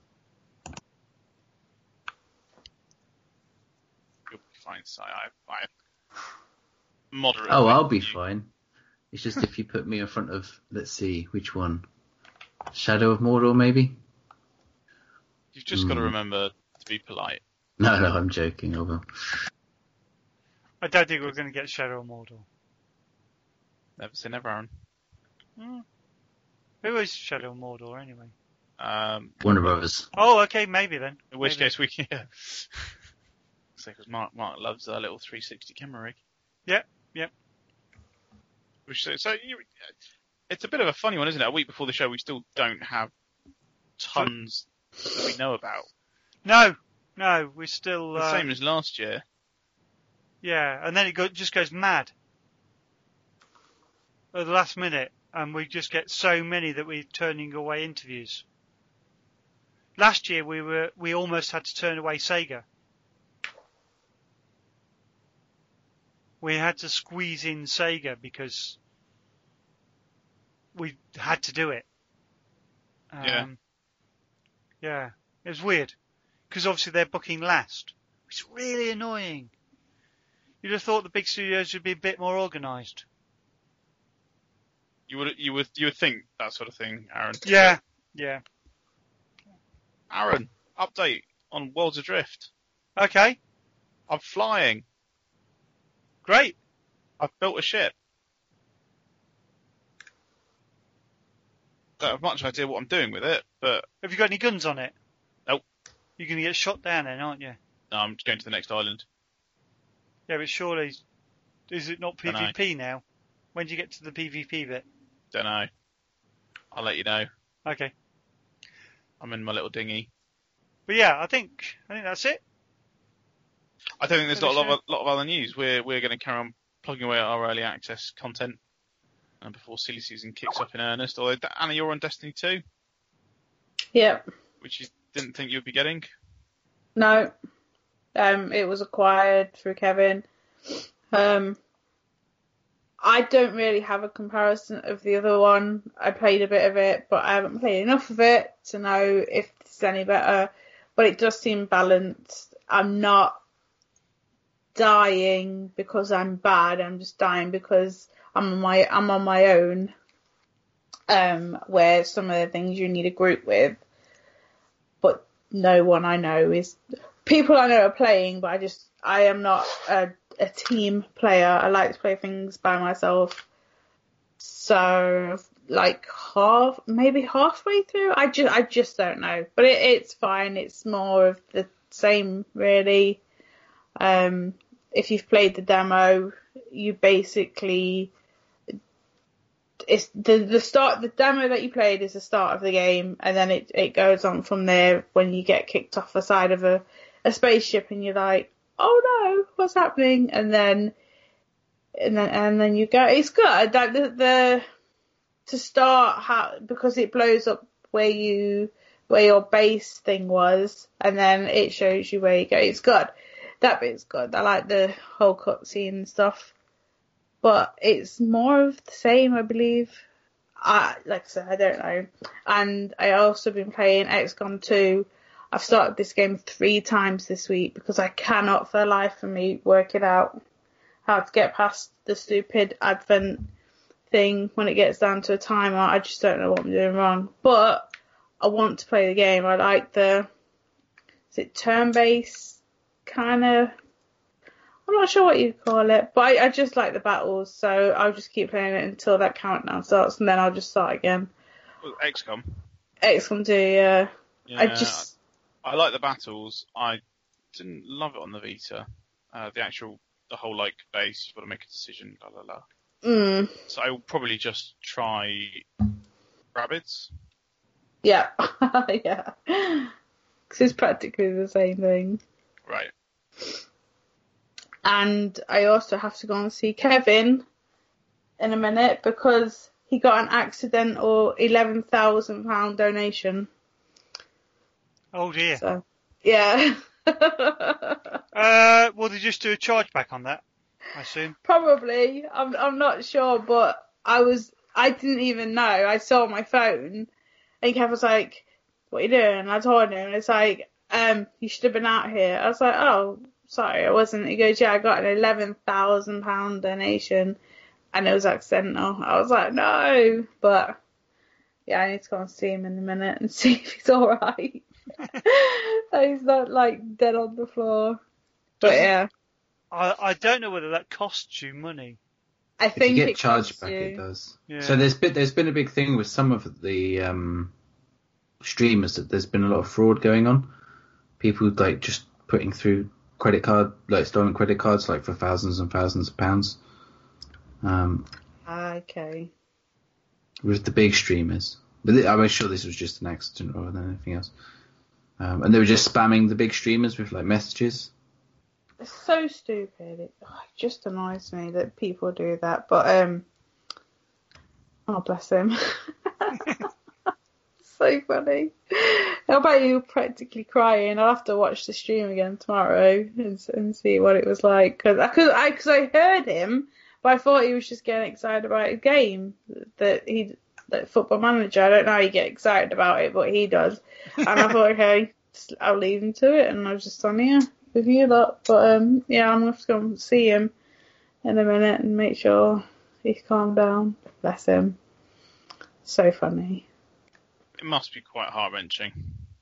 You'll be fine, Si. I, I moderate. Oh, I'll be you. fine. It's just if you put me in front of, let's see, which one? Shadow of Mordor, maybe? You've just got to Hmm. remember to be polite. No, no, I'm joking. I will. I don't think we're going to get Shadow of Mordor. Never say never, Aaron. Hmm. Who is Shadow of Mordor anyway? Um, Warner Brothers. Oh, okay, maybe then. in which Maybe. case we can. Yeah. Because Mark, Mark loves our little three sixty camera rig. Yep, yep. Which, so, so you, it's a bit of a funny one, isn't it? A week before the show, we still don't have tons that we know about. No, no, we're still. The Uh, same as last year. Yeah, and then it go, just goes mad at the last minute, and we just get so many that we're turning away interviews. Last year we were we almost had to turn away Sega. We had to squeeze in Sega because we had to do it. Um, Yeah. Yeah, it was weird because obviously they're booking last. It's really annoying. You'd have thought the big studios would be a bit more organised. You would, you would, you would think that sort of thing, Aaron. Yeah, yeah. Aaron, update on Worlds Adrift. Okay, I'm flying. great. I've built a ship. Don't have much idea what I'm doing with it, but Have you got any guns on it? Nope. You're going to get shot down then, aren't you? no, I'm just going to the next island. Yeah, but surely, is it not Dunno. PvP now? When do you get to the PvP bit? Don't know. I'll let you know. Okay. I'm in my little dinghy. But yeah, I think I think that's it. I don't think there's For not a the lot of, lot of other news. We're we're going to carry on plugging away at our early access content, and before silly season kicks up in earnest. Although Anna, you're on Destiny two, Yep. which you didn't think you'd be getting. No. Um, it was acquired through Kevin. Um, I don't really have a comparison of the other one. I played a bit of it, but I haven't played enough of it to know if it's any better. But it does seem balanced. I'm not dying because I'm bad. I'm just dying because I'm on my I'm on my own. Um, where some of the things you need a group with, but no one I know is. People I know are playing, but I just I am not a, a team player. I like to play things by myself. So like half, maybe halfway through, I just I just don't know. But it, it's fine. It's more of the same, really. Um, if you've played the demo, you basically it's the the start the demo that you played is the start of the game, and then it it goes on from there when you get kicked off the side of a a spaceship and you're like, oh no, what's happening? And then, and then, and then you go, it's good. That the, the, to start how, because it blows up where you, where your base thing was, and then it shows you where you go. It's good. That bit's good. I like the whole cutscene and stuff, but it's more of the same, I believe. I, like I said, I don't know. And I also been playing X COM two. I've started this game three times this week because I cannot for the life of me work it out how to get past the stupid advent thing when it gets down to a timer. I just don't know what I'm doing wrong. But I want to play the game. I like the, is it turn-based kind of, I'm not sure what you'd call it, but I, I just like the battles, so I'll just keep playing it until that countdown starts and then I'll just start again. Well, X COM. X COM two, yeah. Yeah, I just... I like the battles. I didn't love it on the Vita. Uh, the actual, the whole like base, you've got to make a decision, blah blah blah. Mm. So I will probably just try Rabbids. Yeah, yeah. Because it's practically the same thing. Right. And I also have to go and see Kevin in a minute because he got an accidental eleven thousand pounds donation. Oh dear. So, Yeah. Uh, will they just do a chargeback on that? I assume. Probably. I'm I'm not sure, but I was I didn't even know. I saw my phone, and Kev was like, "What are you doing?" And I told him, and it's like, "Um, you should have been out here." I was like, "Oh, sorry, I wasn't." He goes, "Yeah, I got an eleven thousand pound donation, and it was accidental." I was like, "No," but yeah, I need to go and see him in a minute and see if he's all right. So he's not like dead on the floor. But Doesn't- yeah, I I don't know whether that costs you money. I If think you get it charged costs back, you. it does. Yeah. So there's been there's been a big thing with some of the um, streamers that there's been a lot of fraud going on. People like just putting through credit card like stolen credit cards like for thousands and thousands of pounds. Um, Okay. with the big streamers, but th- I'm sure this was just an accident rather than anything else. Um, and they were just spamming the big streamers with like messages. It's so stupid. It, oh, it just annoys me that people do that. But um, oh bless him. So funny. How about you practically crying? I'll have to watch the stream again tomorrow and, and see what it was like. Cause I, cause I, cause I heard him, but I thought he was just getting excited about a game that he, that Football Manager. I don't know how you get excited about it, but he does. And I thought, okay, just, I'll leave him to it, and I was just on here with you lot. But um, yeah, I'm gonna have to go and see him in a minute and make sure he's calmed down. Bless him. So funny. It must be quite heart-wrenching.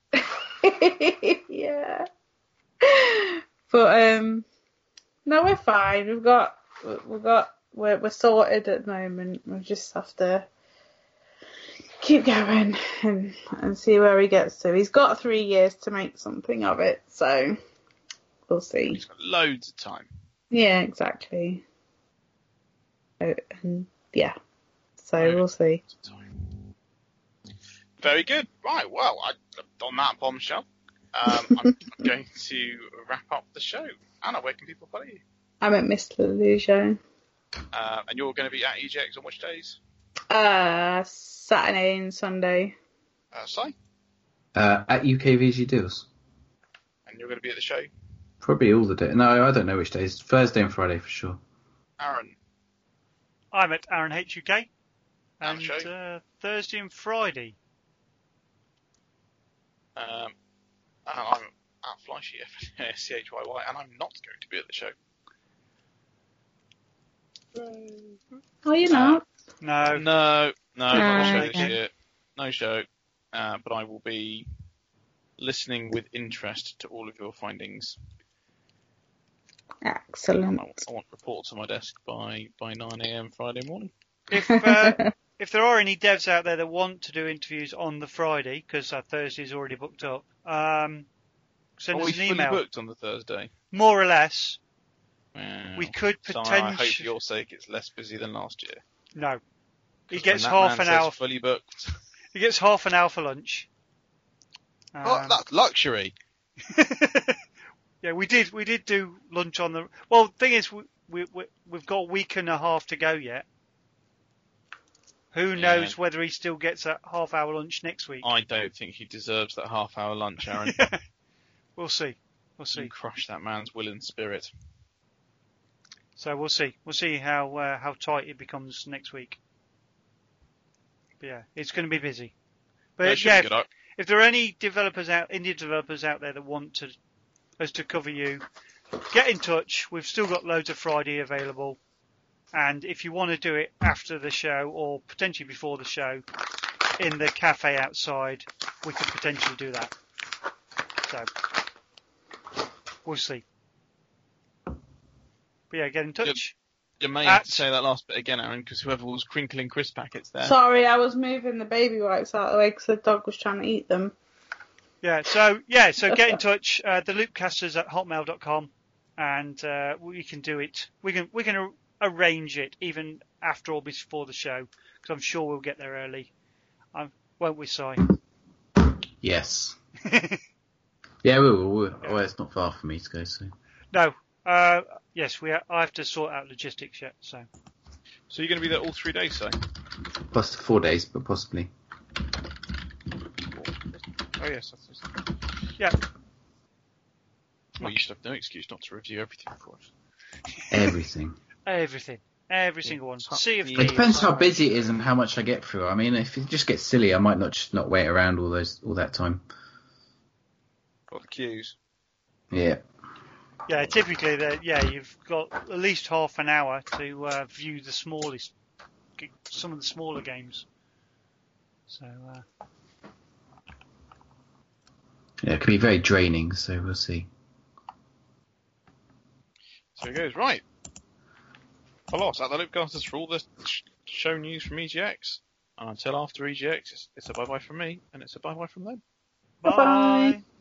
Yeah. But um, no, we're fine. We've got, we've got, we're we're sorted at the moment. We just have to keep going and and see where he gets to. He's got three years to make something of it, so we'll see. He's got loads of time. Yeah, exactly. Uh, and yeah, so Right. we'll see. Time. Very good. Right, well, I, on that bombshell, um, I'm going to wrap up the show. Anna, where can people follow you? I'm at Mister Lujo. Uh, and you're going to be at E J X on which days? Uh, Saturday and Sunday. Uh, Si? Uh, at U K V G Deals. And you're going to be at the show? Probably all the day. No, I don't know which days. Thursday and Friday for sure. Aaron? I'm at Aaron H U K, And and show? uh, Thursday and Friday. Um, and I'm at Fleishy, F C H Y Y, and I'm not going to be at the show. Oh, you're not? No, No, no, No, not a show this okay. year. No show. Uh, but I will be listening with interest to all of your findings. I Excellent. want, I want reports on my desk by, by nine a.m. Friday morning. if uh, if there are any devs out there that want to do interviews on the Friday, because our Thursday is already booked up, um, send Are we us an fully email. booked on the Thursday? More or less, Well, we could so I hope potentially. for your sake it's less busy than last year. No, he 'Cause gets when that half man an says hour. fully booked. He gets half an hour for lunch. Oh, Um, that's luxury. yeah, we did. We did do lunch on the. Well, the thing is, we, we, we we've got a week and a half to go yet. Who Yeah. knows whether he still gets a half hour lunch next week? I don't think he deserves that half hour lunch, Aaron. We'll see. We'll You see. crush that man's will and spirit. So we'll see. We'll see how uh, how tight it becomes next week. But yeah, it's going to be busy. That But should yeah, be good. if, if there are any developers out, indie developers out there that want to us to cover you, get in touch. We've still got loads of Friday available. And if you want to do it after the show or potentially before the show in the cafe outside, we could potentially do that. So we'll see. But yeah, get in touch. You may At- have to say that last bit again, Aaron, because whoever was crinkling crisp packets there. Sorry, I was moving the baby wipes out of the way because the dog was trying to eat them. Yeah, so yeah, so get in touch. Uh, the loopcasters at hotmail dot com, and uh, we can do it. We can we can ar- arrange it even after or before the show, because I'm sure we'll get there early. Um, won't we, Si? Yes. Yeah, we will. We will. Oh, it's not far for me to go, so. No. Uh, yes, we. Ha- I have to sort out logistics yet. So So you're going to be there all three days, so? Plus four days, but possibly. Oh yes, that's, that's... yeah. should have no excuse not to review everything for us. Everything. Everything. Every single one. Sea of It Thieves. depends how busy it is and how much I get through. I mean, if it just gets silly, I might not just not wait around all those all that time. Got the queues. Yeah. Yeah, typically, the- yeah, you've got at least half an hour to uh, view the smallest, some of the smaller games. So, uh, Yeah, it can be very draining, so we'll see. So it goes, right. Well, at the Loopcasters for all the sh- show news from E G X. And until after E G X, it's, it's a bye-bye from me, and it's a bye-bye from them. bye. Bye-bye.